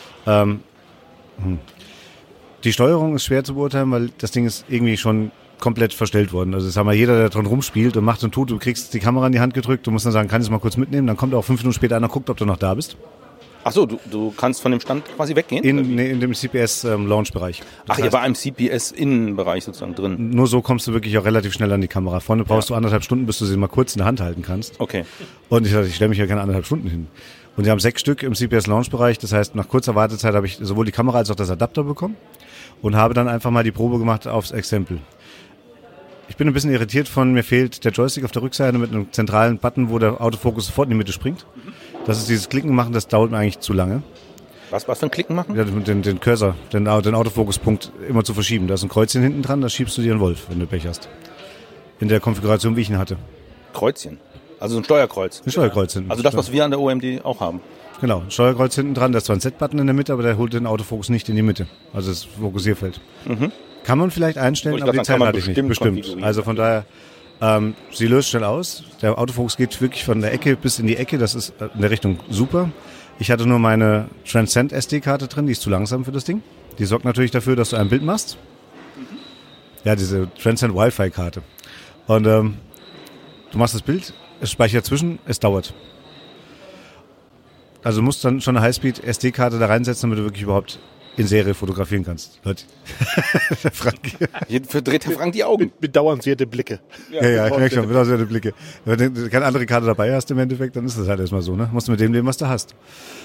Die Steuerung ist schwer zu beurteilen, weil das Ding ist irgendwie schon komplett verstellt worden. Also das haben wir jeder, der dran rumspielt und macht und tut, du kriegst die Kamera in die Hand gedrückt, du musst dann sagen, kann ich es mal kurz mitnehmen, dann kommt auch 5 Minuten später einer, guckt, ob du noch da bist. Ach so, du kannst von dem Stand quasi weggehen? In dem CPS-Launch-Bereich. Ach, ihr war im CPS-Innenbereich sozusagen drin. Nur so kommst du wirklich auch relativ schnell an die Kamera. Vorne brauchst du 1,5 Stunden, bis du sie mal kurz in der Hand halten kannst. Okay. Und ich dachte, ich stelle mich ja keine 1,5 Stunden hin. Und wir haben 6 Stück im CPS-Launch-Bereich. Das heißt, nach kurzer Wartezeit habe ich sowohl die Kamera als auch das Adapter bekommen und habe dann einfach mal die Probe gemacht aufs Exempel. Ich bin ein bisschen irritiert mir fehlt der Joystick auf der Rückseite mit einem zentralen Button, wo der Autofokus sofort in die Mitte springt. Das ist dieses Klicken machen, das dauert mir eigentlich zu lange. Was für ein Klicken machen? Ja, den Cursor, den Autofokuspunkt immer zu verschieben. Da ist ein Kreuzchen hinten dran, da schiebst du dir einen Wolf, wenn du Pech hast. In der Konfiguration, wie ich ihn hatte. Kreuzchen? Also ein Steuerkreuz? Ein Steuerkreuz hinten. Also das, was wir an der OMD auch haben? Genau, ein Steuerkreuz hinten dran, da ist zwar ein Set-Button in der Mitte, aber der holt den Autofokus nicht in die Mitte. Also das Fokussierfeld. Kann man vielleicht einstellen, aber die Zeit hatte ich nicht. Bestimmt. Also von daher, sie löst schnell aus. Der Autofokus geht wirklich von der Ecke bis in die Ecke. Das ist in der Richtung super. Ich hatte nur meine Transcend SD-Karte drin, die ist zu langsam für das Ding. Die sorgt natürlich dafür, dass du ein Bild machst. Ja, diese Transcend Wi-Fi-Karte. Und du machst das Bild, es speichert zwischen, es dauert. Also du musst dann schon eine Highspeed-SD-Karte da reinsetzen, damit du wirklich überhaupt in Serie fotografieren kannst. Leute. Der Frank. Hier verdreht der Frank die Augen. Bedauernswerte Blicke. Ja, ich merke schon, bedauernswerte Blicke. Wenn du keine andere Karte dabei hast im Endeffekt, dann ist das halt erstmal so, ne? Musst du mit dem leben, was du hast.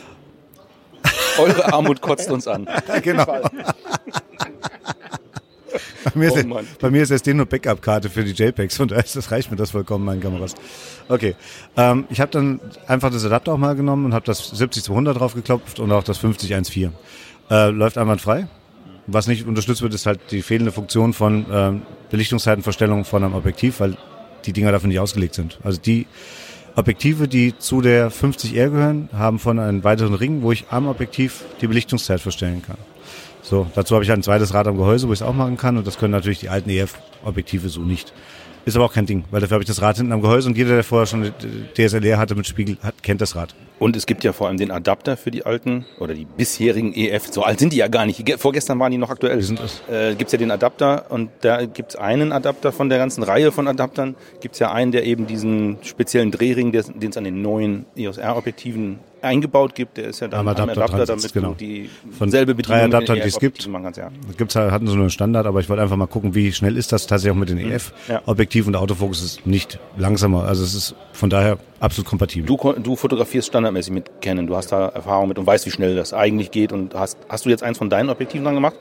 Eure Armut kotzt uns an. Genau. Bei mir ist SD nur Backup-Karte für die JPEGs und das reicht mir das vollkommen, meinen Kameras. Okay, ich habe dann einfach das Adapter auch mal genommen und habe das 70-200 draufgeklopft und auch das 50-1.4. Läuft einwandfrei. Was nicht unterstützt wird, ist halt die fehlende Funktion von Belichtungszeitenverstellung von einem Objektiv, weil die Dinger dafür nicht ausgelegt sind. Also die Objektive, die zu der 50R gehören, haben von einem weiteren Ring, wo ich am Objektiv die Belichtungszeit verstellen kann. So, dazu habe ich ein zweites Rad am Gehäuse, wo ich es auch machen kann und das können natürlich die alten EF-Objektive so nicht. Ist aber auch kein Ding, weil dafür habe ich das Rad hinten am Gehäuse und jeder, der vorher schon DSLR hatte mit Spiegel, kennt das Rad. Und es gibt ja vor allem den Adapter für die alten oder die bisherigen EF. So alt sind die ja gar nicht. Vorgestern waren die noch aktuell. Wie sind das? Gibt's ja den Adapter und da gibt's einen Adapter von der ganzen Reihe von Adaptern. Gibt's ja einen, der eben diesen speziellen Drehring, den es an den neuen EOS R-Objektiven eingebaut gibt. Der ist ja dann ein Adapter, damit du die selbe Bedienung mit den EF-Objektiven machen kannst. Ja. Gibt's halt, hatten so einen Standard, aber ich wollte einfach mal gucken, wie schnell ist das tatsächlich auch mit den EF-Objektiven und der Autofokus ist nicht langsamer. Also es ist von daher absolut kompatibel. Du fotografierst standardmäßig mit Canon. Du hast da Erfahrung mit und weißt, wie schnell das eigentlich geht. Und hast du jetzt eins von deinen Objektiven dann gemacht?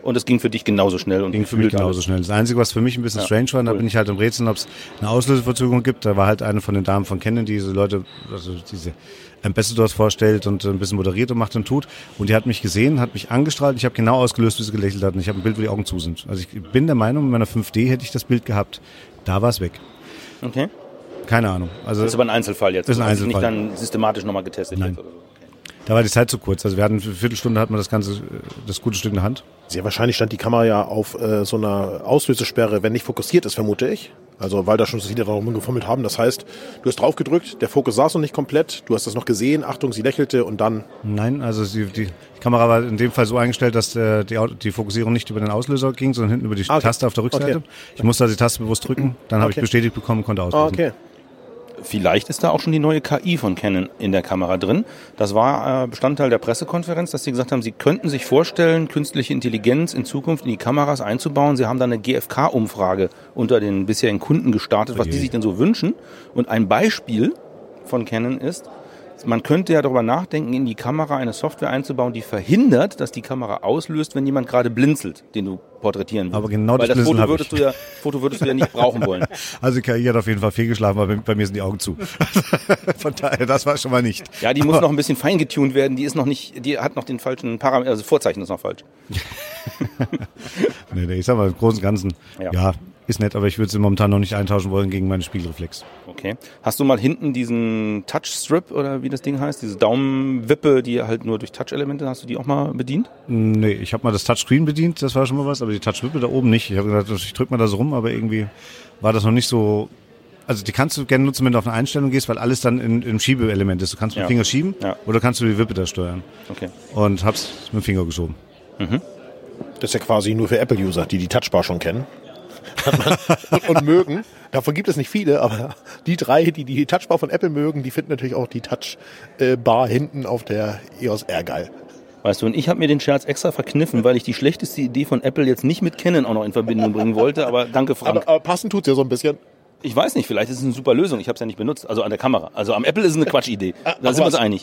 Und es ging für dich genauso schnell. Und ging für mich genauso schnell. Das Einzige, was für mich ein bisschen strange war, da bin ich halt im Rätseln, ob es eine Auslöseverzögerung gibt. Da war halt eine von den Damen von Canon, die diese Leute, also diese Ambassadors vorstellt und ein bisschen moderiert und macht und tut. Und die hat mich gesehen, hat mich angestrahlt. Ich habe genau ausgelöst, wie sie gelächelt hat. Und ich habe ein Bild, wo die Augen zu sind. Also ich bin der Meinung, mit meiner 5D hätte ich das Bild gehabt. Da war es weg. Okay. Keine Ahnung. Also das ist aber ein Einzelfall jetzt. Das ist ein Einzelfall. Nicht dann systematisch nochmal getestet. Nein. Jetzt oder so. Da war die Zeit zu kurz. Also wir hatten für eine Viertelstunde hatten wir das gute Stück in der Hand. Sehr wahrscheinlich stand die Kamera ja auf so einer Auslösesperre, wenn nicht fokussiert ist, vermute ich. Also weil da schon so viele darum gefummelt haben. Das heißt, du hast drauf gedrückt, der Fokus saß noch nicht komplett, du hast das noch gesehen, Achtung, sie lächelte und dann... Nein, also die Kamera war in dem Fall so eingestellt, dass die Fokussierung nicht über den Auslöser ging, sondern hinten über die Taste auf der Rückseite. Okay. Ich musste also die Taste bewusst drücken, dann habe ich bestätigt bekommen, konnte auslösen. Okay. Vielleicht ist da auch schon die neue KI von Canon in der Kamera drin. Das war Bestandteil der Pressekonferenz, dass sie gesagt haben, sie könnten sich vorstellen, künstliche Intelligenz in Zukunft in die Kameras einzubauen. Sie haben da eine GfK-Umfrage unter den bisherigen Kunden gestartet, was die sich denn so wünschen. Und ein Beispiel von Canon ist, man könnte ja darüber nachdenken, in die Kamera eine Software einzubauen, die verhindert, dass die Kamera auslöst, wenn jemand gerade blinzelt, den du porträtieren willst. Aber genau weil das Foto würdest du ja nicht brauchen wollen. Also die KI hat auf jeden Fall fehlgeschlafen, aber bei mir sind die Augen zu. Von daher, das war schon mal nicht. Ja, die muss noch ein bisschen feingetuned werden. Die hat noch den falschen Parameter, also Vorzeichen ist noch falsch. Nee, ich sag mal, im Großen und Ganzen, ja, ist nett, aber ich würde sie momentan noch nicht eintauschen wollen gegen meine Spiegelreflex. Okay. Hast du mal hinten diesen Touchstrip oder wie das Ding heißt, diese Daumenwippe, die halt nur durch Touch-Elemente, hast du die auch mal bedient? Nee, ich habe mal das Touchscreen bedient, das war schon mal was, aber die Touchwippe da oben nicht. Ich habe gedacht, ich drücke mal da so rum, aber irgendwie war das noch nicht so... Also die kannst du gerne nutzen, wenn du auf eine Einstellung gehst, weil alles dann im Schiebeelement ist. Du kannst mit dem Finger schieben oder kannst du die Wippe da steuern. Okay. Und hab's mit dem Finger geschoben. Mhm. Das ist ja quasi nur für Apple-User, die Touchbar schon kennen. und mögen. Davon gibt es nicht viele, aber die 3, die Touchbar von Apple mögen, die finden natürlich auch die Touchbar hinten auf der EOS R geil. Weißt du, und ich habe mir den Scherz extra verkniffen, weil ich die schlechteste Idee von Apple jetzt nicht mit Canon auch noch in Verbindung bringen wollte, aber danke Frank. Aber passend tut's ja so ein bisschen. Ich weiß nicht, vielleicht ist es eine super Lösung, ich habe es ja nicht benutzt, also an der Kamera. Also am Apple ist es eine Quatschidee, da sind wir uns einig.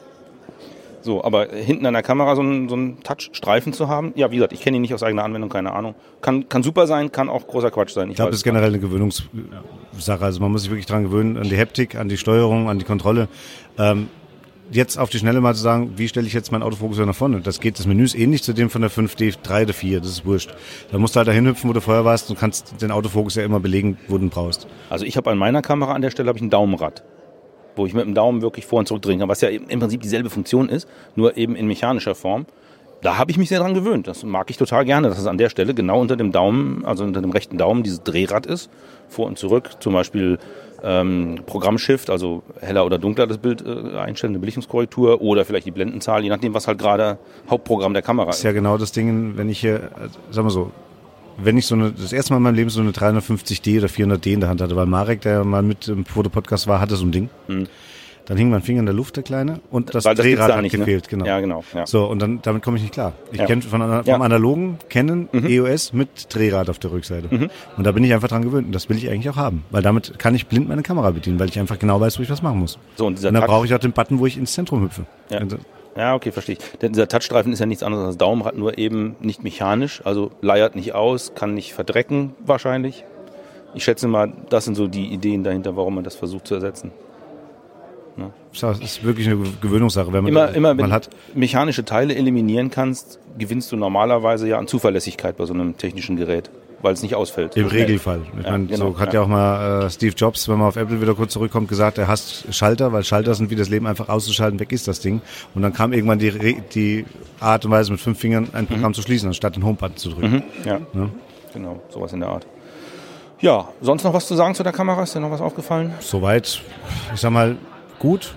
So, aber hinten an der Kamera so einen Touchstreifen zu haben, ja, wie gesagt, ich kenne ihn nicht aus eigener Anwendung, keine Ahnung. Kann super sein, kann auch großer Quatsch sein. Ich glaube, das ist generell eine Gewöhnungssache. Also man muss sich wirklich dran gewöhnen, an die Haptik, an die Steuerung, an die Kontrolle. Jetzt auf die Schnelle mal zu sagen, wie stelle ich jetzt meinen Autofokus nach vorne? Das Menü ist ähnlich zu dem von der 5D, 3 oder 4, das ist wurscht. Da musst du halt dahin hüpfen, wo du vorher warst und kannst den Autofokus ja immer belegen, wo du ihn brauchst. Also ich habe an meiner Kamera an der Stelle ein Daumenrad, wo ich mit dem Daumen wirklich vor und zurück drehen kann, was ja im Prinzip dieselbe Funktion ist, nur eben in mechanischer Form. Da habe ich mich sehr dran gewöhnt. Das mag ich total gerne, dass es an der Stelle genau unter dem Daumen, also unter dem rechten Daumen, dieses Drehrad ist, vor und zurück, zum Beispiel Programmshift, also heller oder dunkler das Bild einstellen, eine Belichtungskorrektur oder vielleicht die Blendenzahl, je nachdem, was halt gerade Hauptprogramm der Kamera ist. Das ist ja genau das Ding, wenn ich hier, sagen wir so, wenn ich das erste Mal in meinem Leben so eine 350D oder 400D in der Hand hatte, weil Marek, der mal mit im Fotopodcast war, hatte so ein Ding. Mhm. Dann hing mein Finger in der Luft, der Kleine, und das Drehrad hat gefehlt. Ne? Genau. Ja, genau. Ja. So, und damit komme ich nicht klar. Ich kenne vom analogen Canon EOS mit Drehrad auf der Rückseite. Mhm. Und da bin ich einfach dran gewöhnt. Und das will ich eigentlich auch haben. Weil damit kann ich blind meine Kamera bedienen, weil ich einfach genau weiß, wo ich was machen muss. So, und dann brauche ich auch den Button, wo ich ins Zentrum hüpfe. Ja. Ja, okay, verstehe ich. Denn dieser Touchstreifen ist ja nichts anderes als Daumenrad, nur eben nicht mechanisch, also leiert nicht aus, kann nicht verdrecken wahrscheinlich. Ich schätze mal, das sind so die Ideen dahinter, warum man das versucht zu ersetzen. Ja. Das ist wirklich eine Gewöhnungssache. Wenn man wenn du mechanische Teile eliminieren kannst, gewinnst du normalerweise ja an Zuverlässigkeit bei so einem technischen Gerät, weil es nicht ausfällt. Im Regelfall. Ich meine, genau, so hat ja auch mal Steve Jobs, wenn man auf Apple wieder kurz zurückkommt, gesagt, er hasst Schalter, weil Schalter sind wie das Leben, einfach auszuschalten, weg ist das Ding. Und dann kam irgendwann die Art und Weise, mit 5 Fingern ein Programm zu schließen, anstatt den Home-Button zu drücken. Ja, genau, sowas in der Art. Ja, sonst noch was zu sagen zu der Kamera? Ist dir noch was aufgefallen? Soweit, ich sag mal, gut,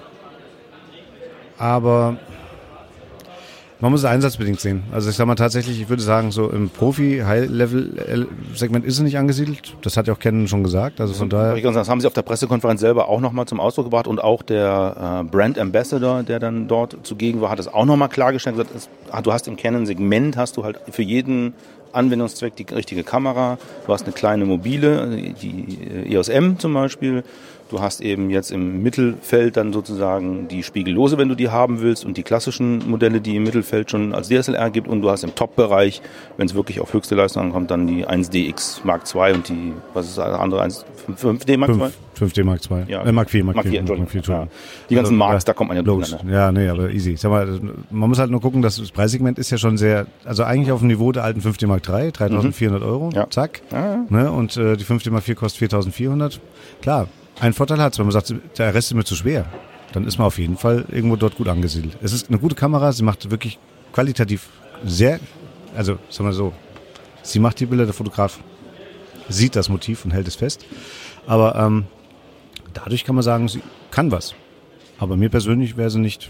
aber man muss es einsatzbedingt sehen. Also ich sag mal tatsächlich, ich würde sagen, so im Profi-High-Level-Segment ist es nicht angesiedelt. Das hat ja auch Canon schon gesagt. Also von daher. Das haben sie auf der Pressekonferenz selber auch nochmal zum Ausdruck gebracht und auch der Brand Ambassador, der dann dort zugegen war, hat es auch nochmal klargestellt. Gesagt, du hast im Canon-Segment hast du halt für jeden Anwendungszweck die richtige Kamera. Du hast eine kleine mobile, die EOS M zum Beispiel. Du hast eben jetzt im Mittelfeld dann sozusagen die Spiegellose, wenn du die haben willst, und die klassischen Modelle, die im Mittelfeld schon als DSLR gibt. Und du hast im Top-Bereich, wenn es wirklich auf höchste Leistung ankommt, dann die 1DX Mark II und die, was ist das andere, 5D Mark II? 5D Mark II. Ja. Mark IV. Entschuldigung. Ja. Die ganzen Marks, da kommt man ja logisch. Ja, nee, aber easy. Ich sag mal, man muss halt nur gucken, das Preissegment ist ja schon sehr, also eigentlich auf dem Niveau der alten 5D Mark III, 3.400 Euro, zack. Ja. Ne? Und die 5D Mark IV kostet 4.400. Klar, ein Vorteil hat's, wenn man sagt, der Rest ist mir zu schwer, dann ist man auf jeden Fall irgendwo dort gut angesiedelt. Es ist eine gute Kamera, sie macht wirklich qualitativ sehr, also sagen wir so, sie macht die Bilder, der Fotograf sieht das Motiv und hält es fest. Aber dadurch kann man sagen, sie kann was. Aber mir persönlich wäre sie nicht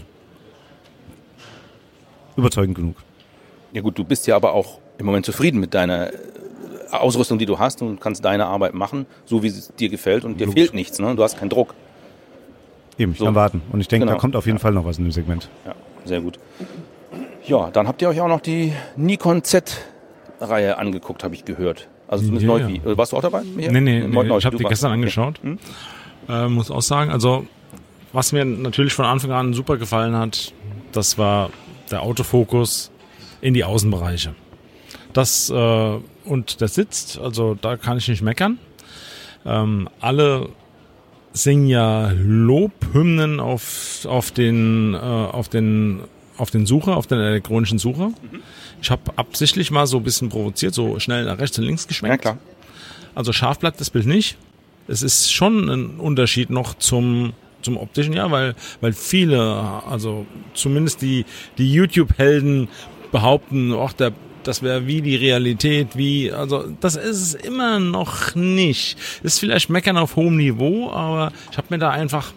überzeugend genug. Ja gut, du bist ja aber auch im Moment zufrieden mit deiner Ausrüstung, die du hast, und kannst deine Arbeit machen, so wie es dir gefällt, und dir fehlt nichts, ne? Du hast keinen Druck. Eben, ich kann warten. Und ich denke, da kommt auf jeden Fall noch was in dem Segment. Ja, sehr gut. Ja, dann habt ihr euch auch noch die Nikon Z-Reihe angeguckt, habe ich gehört. Also zumindest neu. Warst du auch dabei? Nee, ich habe die gestern angeschaut. Muss auch sagen, also was mir natürlich von Anfang an super gefallen hat, das war der Autofokus in die Außenbereiche. Das und der sitzt, also da kann ich nicht meckern. Alle singen ja Lobhymnen auf den Sucher, auf den elektronischen Sucher. Ich habe absichtlich mal so ein bisschen provoziert, so schnell nach rechts und links geschwenkt. Ja, klar. Also scharf bleibt das Bild nicht. Es ist schon ein Unterschied noch zum optischen, ja, weil viele, also zumindest die YouTube-Helden behaupten, das wäre wie die Realität, also das ist es immer noch nicht. Ist vielleicht Meckern auf hohem Niveau, aber ich habe mir da einfach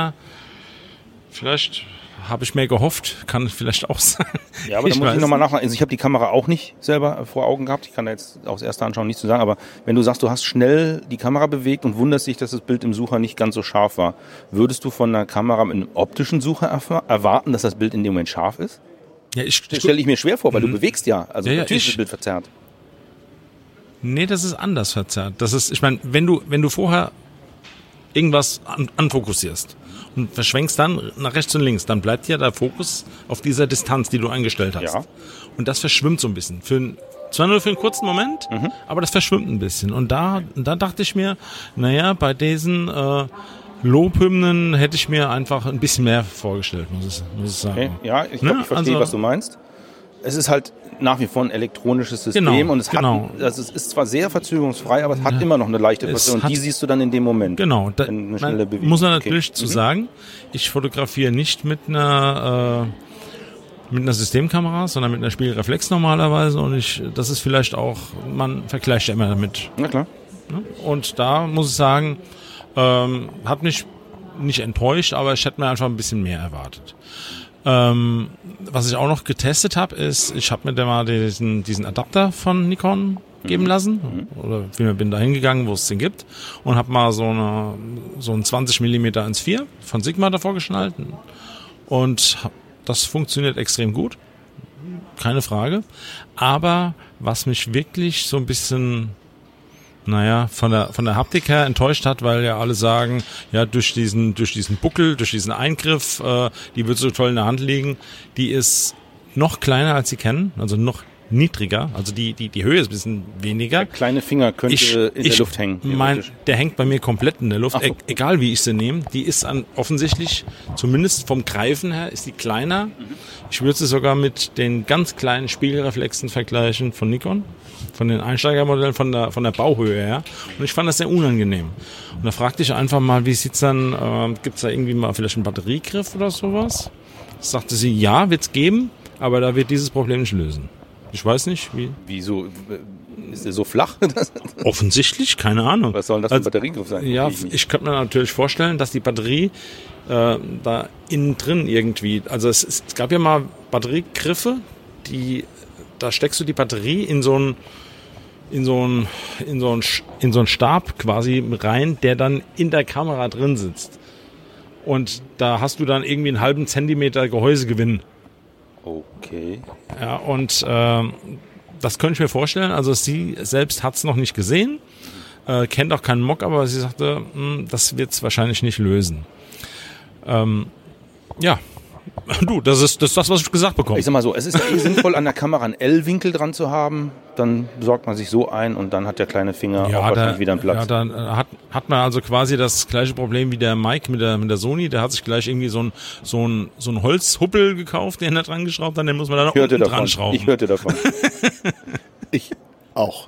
vielleicht habe ich mehr gehofft, kann vielleicht auch sein. Ja, aber da muss ich nochmal nachfragen. Also ich habe die Kamera auch nicht selber vor Augen gehabt. Ich kann da jetzt aus erster Anschauen nichts zu sagen. Aber wenn du sagst, du hast schnell die Kamera bewegt und wunderst dich, dass das Bild im Sucher nicht ganz so scharf war, würdest du von einer Kamera mit einem optischen Sucher erwarten, dass das Bild in dem Moment scharf ist? Ja, das stelle ich mir schwer vor, weil du bewegst ja. Also natürlich ist das Bild verzerrt. Nee, das ist anders verzerrt. Das ist, ich meine, wenn du vorher irgendwas anfokussierst und verschwenkst dann nach rechts und links, dann bleibt ja der Fokus auf dieser Distanz, die du eingestellt hast. Ja. Und das verschwimmt so ein bisschen. Zwar nur für einen kurzen Moment, aber das verschwimmt ein bisschen. Und da dachte ich mir, naja, bei diesen Lobhymnen hätte ich mir einfach ein bisschen mehr vorgestellt, muss ich sagen. Okay. Ja, ich glaube, ich verstehe, was du meinst. Es ist halt nach wie vor ein elektronisches System, und es ist zwar sehr verzögerungsfrei, aber es hat immer noch eine leichte Verzögerung, und die siehst du dann in dem Moment. Genau, muss man natürlich zu sagen, ich fotografiere nicht mit einer Systemkamera, sondern mit einer Spiegelreflex normalerweise, und das ist vielleicht auch, man vergleicht ja immer damit. Na klar. Und da muss ich sagen, hat mich nicht enttäuscht, aber ich hätte mir einfach ein bisschen mehr erwartet. Was ich auch noch getestet habe, ist, ich habe mir da mal diesen Adapter von Nikon geben lassen, oder vielmehr bin da hingegangen, wo es den gibt, und habe mal so ein 20 mm 1.4 von Sigma davor geschnallt, und das funktioniert extrem gut, keine Frage. Aber was mich wirklich so ein bisschen von der Haptik her enttäuscht hat, weil ja alle sagen, ja, durch diesen Buckel, durch diesen Eingriff, die wird so toll in der Hand liegen, die ist noch kleiner, als sie kennen, also noch niedriger, also die Höhe ist ein bisschen weniger. Der kleine Finger könnte in der Luft hängen. Der hängt bei mir komplett in der Luft, so. Egal wie ich sie nehme. Die ist offensichtlich, zumindest vom Greifen her, ist die kleiner. Ich würde sie sogar mit den ganz kleinen Spiegelreflexen vergleichen von Nikon, von den Einsteigermodellen, von der Bauhöhe her. Und ich fand das sehr unangenehm. Und da fragte ich einfach mal, wie sieht's dann, gibt's da irgendwie mal vielleicht einen Batteriegriff oder sowas? Das sagte sie, ja, wird's geben, aber da wird dieses Problem nicht lösen. Ich weiß nicht, wie. Wieso? Ist der so flach? Offensichtlich, keine Ahnung. Was soll das für ein Batteriegriff sein? Ja, ich könnte mir natürlich vorstellen, dass die Batterie da innen drin irgendwie, also es gab ja mal Batteriegriffe, da steckst du die Batterie in so einen Stab quasi rein, der dann in der Kamera drin sitzt. Und da hast du dann irgendwie einen halben Zentimeter Gehäusegewinn. Okay. Ja, und das könnte ich mir vorstellen. Also sie selbst hat es noch nicht gesehen. kennt auch keinen Mock, aber sie sagte, das wird's wahrscheinlich nicht lösen. Ja, du, das ist das, was ich gesagt bekomme. Ich sag mal so, es ist ja sinnvoll, an der Kamera einen L-Winkel dran zu haben. Dann besorgt man sich so ein und dann hat der kleine Finger auch wahrscheinlich wieder einen Platz. Ja, dann hat man also quasi das gleiche Problem wie der Mike mit der Sony. Der hat sich gleich irgendwie so ein Holzhuppel gekauft, den er dran geschraubt hat. Den muss man dann noch unten dran schrauben. Ich hörte davon. Ich auch.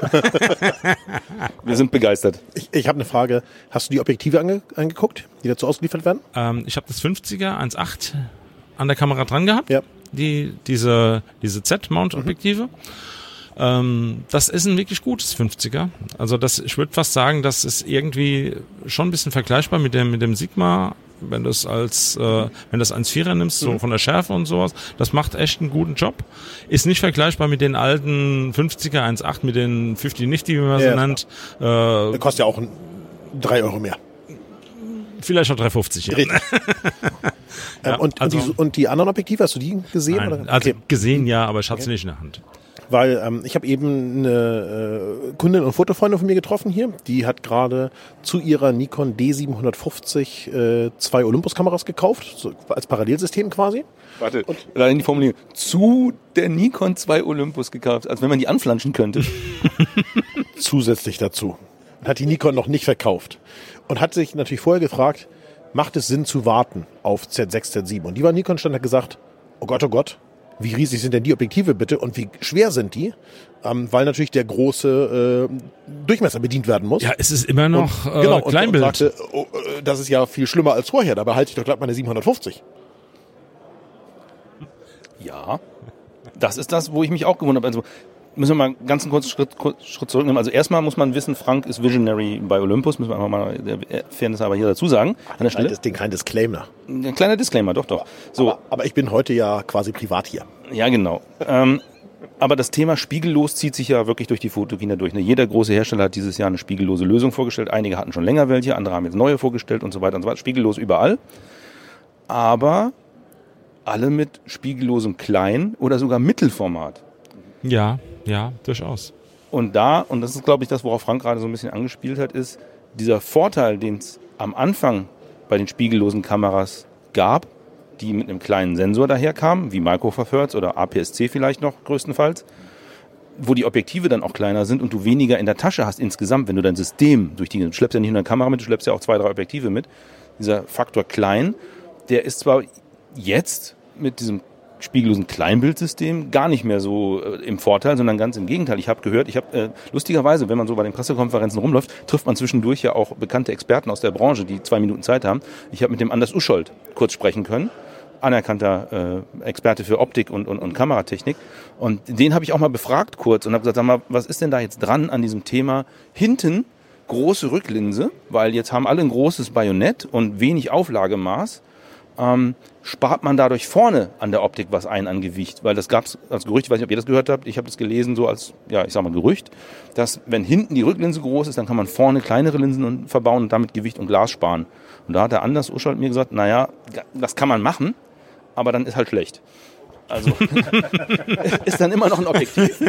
Wir sind begeistert. Ich habe eine Frage. Hast du die Objektive angeguckt, die dazu ausgeliefert werden? Ich habe das 50er 1.8 an der Kamera dran gehabt. Ja. Diese Z-Mount-Objektive. Das ist ein wirklich gutes 50er. Also ich würde fast sagen, das ist irgendwie schon ein bisschen vergleichbar mit dem Sigma, wenn du es als 1.4er nimmst, so von der Schärfe und sowas. Das macht echt einen guten Job. Ist nicht vergleichbar mit den alten 50er 1.8, mit den 50-Nifty, wie man so nennt. Kostet ja auch 3 Euro mehr. Vielleicht noch 3,50. Ja. Ja, und die anderen Objektive, hast du die gesehen? Nein, oder? also Okay. gesehen ja, aber ich hatte sie nicht in der Hand. Weil ich habe eben eine Kundin und Fotofreundin von mir getroffen hier. Die hat gerade zu ihrer Nikon D750 2 Olympus-Kameras gekauft, so als Parallelsystem quasi. Warte, allein die Formulierung. Zu der Nikon 2 Olympus gekauft, als wenn man die anflanschen könnte. Zusätzlich dazu. Und hat die Nikon noch nicht verkauft. Und hat sich natürlich vorher gefragt, macht es Sinn zu warten auf Z6, Z7? Und die war Nikon-Stand hat gesagt, oh Gott, wie riesig sind denn die Objektive bitte und wie schwer sind die? Weil natürlich der große Durchmesser bedient werden muss. Ja, es ist immer noch Kleinbild. Und sagte, das ist ja viel schlimmer als vorher, dabei halte ich doch glatt meine 750. Ja, das ist das, wo ich mich auch gewundert habe. Also müssen wir mal einen ganz kurzen Schritt zurücknehmen. Also erstmal muss man wissen, Frank ist Visionary bei Olympus, müssen wir einfach mal der Fairness aber hier dazu sagen. An der Stelle. Kein Disclaimer. Ein kleiner Disclaimer, doch. So. Aber ich bin heute ja quasi privat hier. Ja, genau. Aber das Thema spiegellos zieht sich ja wirklich durch die Fotokina durch. Ne? Jeder große Hersteller hat dieses Jahr eine spiegellose Lösung vorgestellt. Einige hatten schon länger welche, andere haben jetzt neue vorgestellt und so weiter und so weiter. Spiegellos überall. Aber alle mit spiegellosem Klein- oder sogar Mittelformat. Ja, durchaus. Und das ist, glaube ich, das, worauf Frank gerade so ein bisschen angespielt hat, ist dieser Vorteil, den es am Anfang bei den spiegellosen Kameras gab, die mit einem kleinen Sensor daherkamen, wie Micro Four Thirds oder APS-C vielleicht noch größtenfalls, wo die Objektive dann auch kleiner sind und du weniger in der Tasche hast insgesamt, wenn du dein System du schleppst ja nicht nur eine Kamera mit, du schleppst ja auch 2, 3 Objektive mit. Dieser Faktor klein, der ist zwar jetzt mit diesem spiegellosen Kleinbildsystem gar nicht mehr so im Vorteil, sondern ganz im Gegenteil. Ich habe gehört, lustigerweise, wenn man so bei den Pressekonferenzen rumläuft, trifft man zwischendurch ja auch bekannte Experten aus der Branche, die 2 Minuten Zeit haben. Ich habe mit dem Anders Uschold kurz sprechen können, anerkannter Experte für Optik und Kameratechnik. Und den habe ich auch mal befragt kurz und habe gesagt, sag mal, was ist denn da jetzt dran an diesem Thema? Hinten große Rücklinse, weil jetzt haben alle ein großes Bajonett und wenig Auflagemaß. Spart man dadurch vorne an der Optik was ein an Gewicht? Weil das gab es als Gerücht, ich weiß nicht, ob ihr das gehört habt, ich habe das gelesen so als, Gerücht, dass wenn hinten die Rücklinse groß ist, dann kann man vorne kleinere Linsen verbauen und damit Gewicht und Glas sparen. Und da hat der Anders Uschold mir gesagt, naja, das kann man machen, aber dann ist halt schlecht. Also ist dann immer noch ein Objektiv.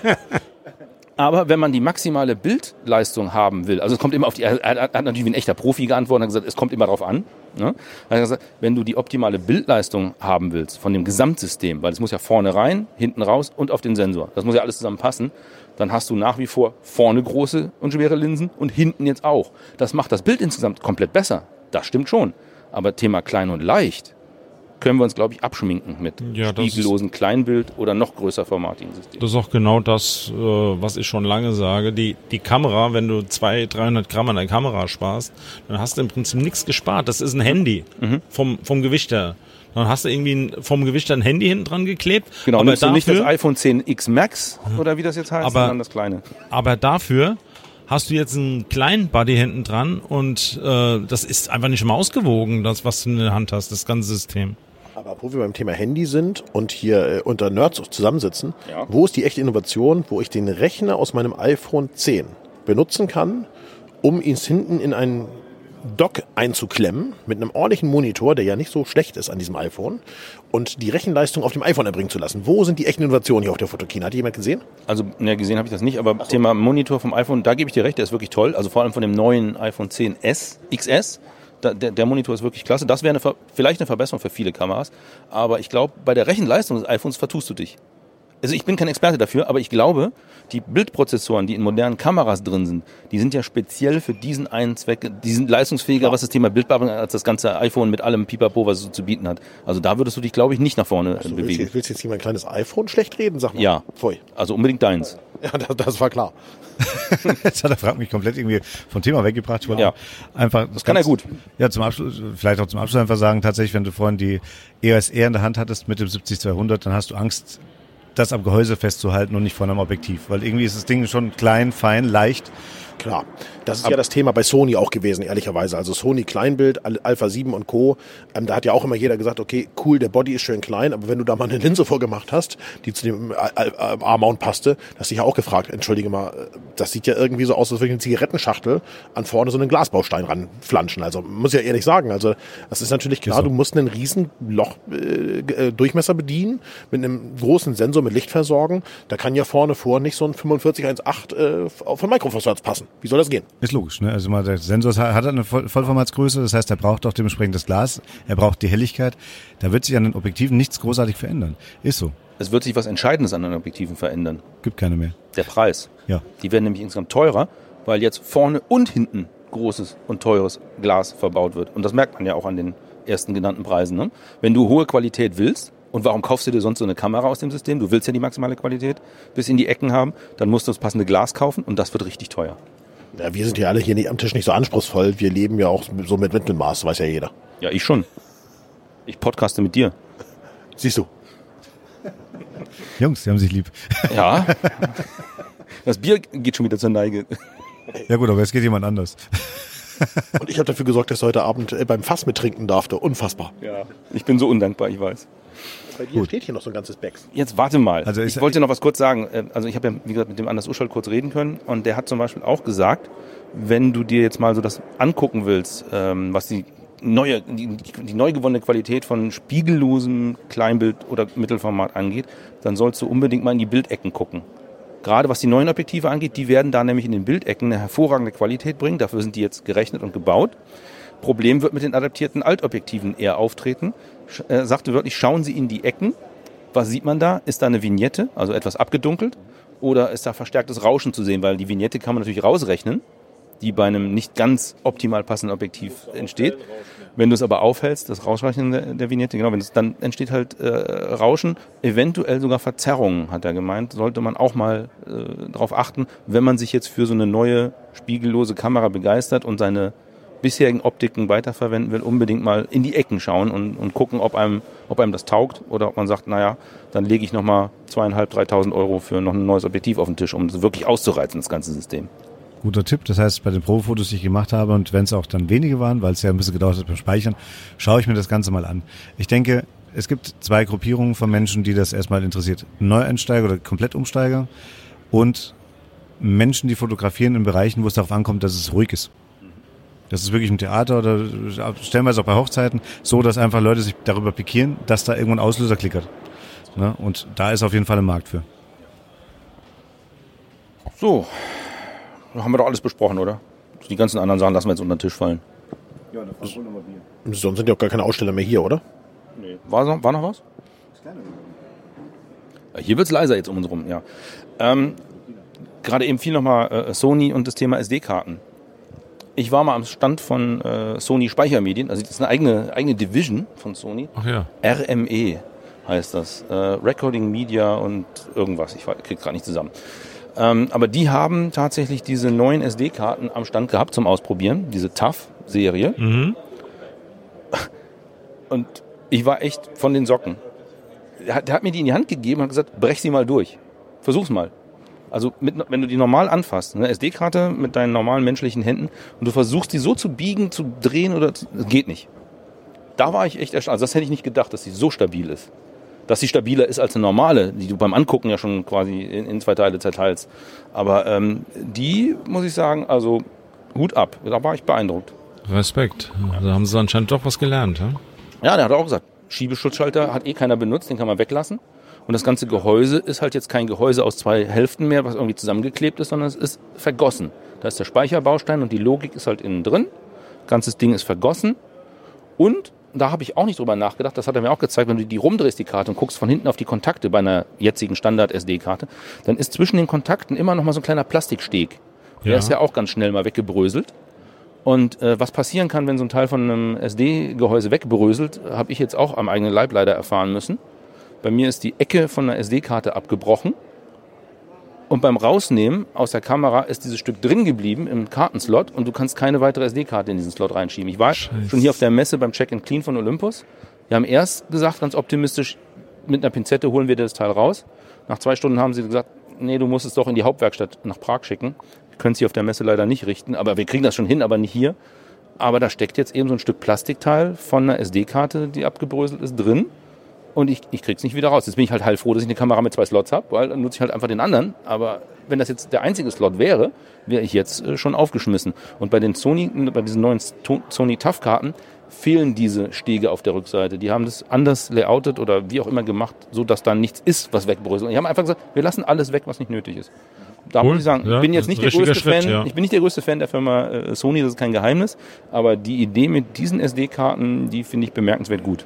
Aber wenn man die maximale Bildleistung haben will, also es kommt immer auf er hat natürlich wie ein echter Profi geantwortet und hat gesagt, es kommt immer darauf an. Ne? Er hat gesagt, wenn du die optimale Bildleistung haben willst von dem Gesamtsystem, weil es muss ja vorne rein, hinten raus und auf den Sensor, das muss ja alles zusammen passen, dann hast du nach wie vor vorne große und schwere Linsen und hinten jetzt auch. Das macht das Bild insgesamt komplett besser. Das stimmt schon. Aber Thema klein und leicht können wir uns, glaube ich, abschminken mit spiegellosen Kleinbild oder noch größer formatigen Systemen. Das ist auch genau das, was ich schon lange sage. Die Kamera, wenn du 200-300 Gramm an der Kamera sparst, dann hast du im Prinzip nichts gespart. Das ist ein Handy vom Gewicht her. Dann hast du irgendwie vom Gewicht ein Handy hinten dran geklebt. Genau, aber dafür, nicht das iPhone 10X Max oder wie das jetzt heißt, sondern das kleine. Aber dafür hast du jetzt einen kleinen Buddy hinten dran und das ist einfach nicht mal ausgewogen, das, was du in der Hand hast, das ganze System. Aber wo wir beim Thema Handy sind und hier unter Nerds zusammensitzen, wo ist die echte Innovation, wo ich den Rechner aus meinem iPhone 10 benutzen kann, um ihn hinten in ein Dock einzuklemmen mit einem ordentlichen Monitor, der ja nicht so schlecht ist an diesem iPhone, und die Rechenleistung auf dem iPhone erbringen zu lassen. Wo sind die echten Innovationen hier auf der Fotokina? Hat jemand gesehen? Also, ne, gesehen habe ich das nicht, aber Thema Monitor vom iPhone, da gebe ich dir recht, der ist wirklich toll. Also vor allem von dem neuen iPhone XS, der Monitor ist wirklich klasse. Das wäre vielleicht eine Verbesserung für viele Kameras, aber ich glaube, bei der Rechenleistung des iPhones vertust du dich. Also ich bin kein Experte dafür, aber ich glaube, die Bildprozessoren, die in modernen Kameras drin sind, die sind ja speziell für diesen einen Zweck, die sind leistungsfähiger, was das Thema Bildbearbeitung als das ganze iPhone mit allem Pipapo, was es so zu bieten hat. Also da würdest du dich, glaube ich, nicht nach vorne bewegen. Willst du jetzt hier mein kleines iPhone schlecht reden? Sag mal. Ja, Pfui. Also unbedingt deins. Ja, das war klar. Jetzt hat der Frank mich komplett irgendwie vom Thema weggebracht. Ich wollte einfach das kann er gut. Ja, zum Abschluss, vielleicht auch zum Abschluss einfach sagen, tatsächlich, wenn du vorhin die EOS R in der Hand hattest mit dem 70-200, dann hast du Angst, das am Gehäuse festzuhalten und nicht vor einem Objektiv. Weil irgendwie ist das Ding schon klein, fein, leicht. Klar, das ist ja das Thema bei Sony auch gewesen, ehrlicherweise. Also Sony Kleinbild, Alpha 7 und Co., da hat ja auch immer jeder gesagt, okay, cool, der Body ist schön klein, aber wenn du da mal eine Linse vorgemacht hast, die zu dem A-Mount passte, hast du dich ja auch gefragt, entschuldige mal, das sieht ja irgendwie so aus, als würde ich eine Zigarettenschachtel an vorne so einen Glasbaustein ranflanschen. Also muss ich ja ehrlich sagen, also das ist natürlich klar, du musst einen riesen Durchmesser bedienen, mit einem großen Sensor mit Licht versorgen. Da kann ja vorne vor nicht so ein 4518 von Micro Four Thirds passen. Wie soll das gehen? Ist logisch, ne? Also mal der Sensor hat eine Vollformatsgröße, das heißt, er braucht auch dementsprechend das Glas, er braucht die Helligkeit. Da wird sich an den Objektiven nichts großartig verändern. Ist so. Es wird sich was Entscheidendes an den Objektiven verändern. Gibt keine mehr. Der Preis. Ja. Die werden nämlich insgesamt teurer, weil jetzt vorne und hinten großes und teures Glas verbaut wird. Und das merkt man ja auch an den ersten genannten Preisen. Ne? Wenn du hohe Qualität willst, und warum kaufst du dir sonst so eine Kamera aus dem System? Du willst ja die maximale Qualität bis in die Ecken haben, dann musst du das passende Glas kaufen und das wird richtig teuer. Ja, wir sind ja alle hier nicht am Tisch nicht so anspruchsvoll. Wir leben ja auch so mit Mittelmaß, weiß ja jeder. Ja, ich schon. Ich podcaste mit dir. Siehst du. Jungs, die haben sich lieb. Ja. Das Bier geht schon wieder zur Neige. Ja gut, aber jetzt geht jemand anders. Und ich habe dafür gesorgt, dass heute Abend beim Fass mittrinken darfte. Unfassbar. Ja. Ich bin so undankbar, ich weiß. Bei dir steht hier noch so ein ganzes Becks. Jetzt warte mal. Also ich wollte noch was kurz sagen. Also ich habe ja, wie gesagt, mit dem Anders Uschol kurz reden können und der hat zum Beispiel auch gesagt, wenn du dir jetzt mal so das angucken willst, was die neu gewonnene Qualität von spiegellosem Kleinbild oder Mittelformat angeht, dann sollst du unbedingt mal in die Bildecken gucken. Gerade was die neuen Objektive angeht, die werden da nämlich in den Bildecken eine hervorragende Qualität bringen. Dafür sind die jetzt gerechnet und gebaut. Problem wird mit den adaptierten Altobjektiven eher auftreten. Er sagte wirklich, schauen Sie in die Ecken. Was sieht man da? Ist da eine Vignette, also etwas abgedunkelt? Oder ist da verstärktes Rauschen zu sehen? Weil die Vignette kann man natürlich rausrechnen, die bei einem nicht ganz optimal passenden Objektiv entsteht. Wenn du es aber aufhältst, das Rausrechnen der Vignette, genau, dann entsteht halt Rauschen, eventuell sogar Verzerrungen, hat er gemeint. Sollte man auch mal darauf achten, wenn man sich jetzt für so eine neue spiegellose Kamera begeistert und seine bisherigen Optiken weiterverwenden will, unbedingt mal in die Ecken schauen und gucken, ob einem das taugt oder ob man sagt, naja, dann lege ich nochmal 2.500, 3.000 Euro für noch ein neues Objektiv auf den Tisch, um das wirklich auszureizen, das ganze System. Guter Tipp. Das heißt, bei den Probefotos, die ich gemacht habe, und wenn es auch dann wenige waren, weil es ja ein bisschen gedauert hat beim Speichern, schaue ich mir das Ganze mal an. Ich denke, es gibt zwei Gruppierungen von Menschen, die das erstmal interessiert. Neueinsteiger oder Komplettumsteiger und Menschen, die fotografieren in Bereichen, wo es darauf ankommt, dass es ruhig ist. Das ist wirklich im Theater oder stellenweise auch bei Hochzeiten so, dass einfach Leute sich darüber pikieren, dass da irgendwo ein Auslöser klickert. Ne? Und da ist auf jeden Fall ein Markt für. So, haben wir doch alles besprochen, oder? Die ganzen anderen Sachen lassen wir jetzt unter den Tisch fallen. Ja, sonst sind ja auch gar keine Aussteller mehr hier, oder? Nee. War noch was? Hier wird's leiser jetzt um uns rum, ja. Gerade eben fiel nochmal Sony und das Thema SD-Karten. Ich war mal am Stand von Sony Speichermedien, also das ist eine eigene Division von Sony. Ach ja. RME heißt das. Recording Media und irgendwas, ich krieg's gerade nicht zusammen. Aber die haben tatsächlich diese neuen SD-Karten am Stand gehabt zum Ausprobieren, diese TAF-Serie. Mhm. Und ich war echt von den Socken. Der hat mir die in die Hand gegeben und hat gesagt, brech sie mal durch. Versuch's mal. Also wenn du die normal anfasst, eine SD-Karte mit deinen normalen menschlichen Händen und du versuchst die so zu biegen, zu drehen das geht nicht. Da war ich echt erstaunt. Also das hätte ich nicht gedacht, dass sie so stabil ist. Dass sie stabiler ist als eine normale, die du beim Angucken ja schon quasi in zwei Teile zerteilst. Aber die, muss ich sagen, also Hut ab. Da war ich beeindruckt. Respekt. Da haben sie anscheinend doch was gelernt. Ja? Ja, der hat auch gesagt, Schiebeschutzschalter hat keiner benutzt, den kann man weglassen. Und das ganze Gehäuse ist halt jetzt kein Gehäuse aus 2 Hälften mehr, was irgendwie zusammengeklebt ist, sondern es ist vergossen. Da ist der Speicherbaustein und die Logik ist halt innen drin. Das ganze Ding ist vergossen. Und da habe ich auch nicht drüber nachgedacht, das hat er mir auch gezeigt, wenn du die rumdrehst, die Karte, und guckst von hinten auf die Kontakte bei einer jetzigen Standard-SD-Karte, dann ist zwischen den Kontakten immer noch mal so ein kleiner Plastiksteg. Der ist ja auch ganz schnell mal weggebröselt. Und was passieren kann, wenn so ein Teil von einem SD-Gehäuse wegbröselt, habe ich jetzt auch am eigenen Leib leider erfahren müssen. Bei mir ist die Ecke von einer SD-Karte abgebrochen. Und beim Rausnehmen aus der Kamera ist dieses Stück drin geblieben im Kartenslot und du kannst keine weitere SD-Karte in diesen Slot reinschieben. Ich war schon hier auf der Messe beim Check-and-Clean von Olympus. Wir haben erst gesagt, ganz optimistisch, mit einer Pinzette holen wir das Teil raus. Nach 2 Stunden haben sie gesagt, nee, du musst es doch in die Hauptwerkstatt nach Prag schicken. Wir können es hier auf der Messe leider nicht richten, aber wir kriegen das schon hin, aber nicht hier. Aber da steckt jetzt eben so ein Stück Plastikteil von einer SD-Karte, die abgebröselt ist, drin. Und ich krieg's nicht wieder raus. Jetzt bin ich halt heilfroh, dass ich eine Kamera mit 2 Slots habe, weil dann nutze ich halt einfach den anderen. Aber wenn das jetzt der einzige Slot wäre, wäre ich jetzt schon aufgeschmissen. Und bei den bei diesen neuen Sony TUF-Karten fehlen diese Stege auf der Rückseite. Die haben das anders layoutet oder wie auch immer gemacht, so dass da nichts ist, was wegbröselt. Und die haben einfach gesagt, wir lassen alles weg, was nicht nötig ist. Da muss ich sagen, ich bin jetzt nicht der größte Fan. Ja. Ich bin nicht der größte Fan der Firma Sony, das ist kein Geheimnis. Aber die Idee mit diesen SD-Karten, die finde ich bemerkenswert gut.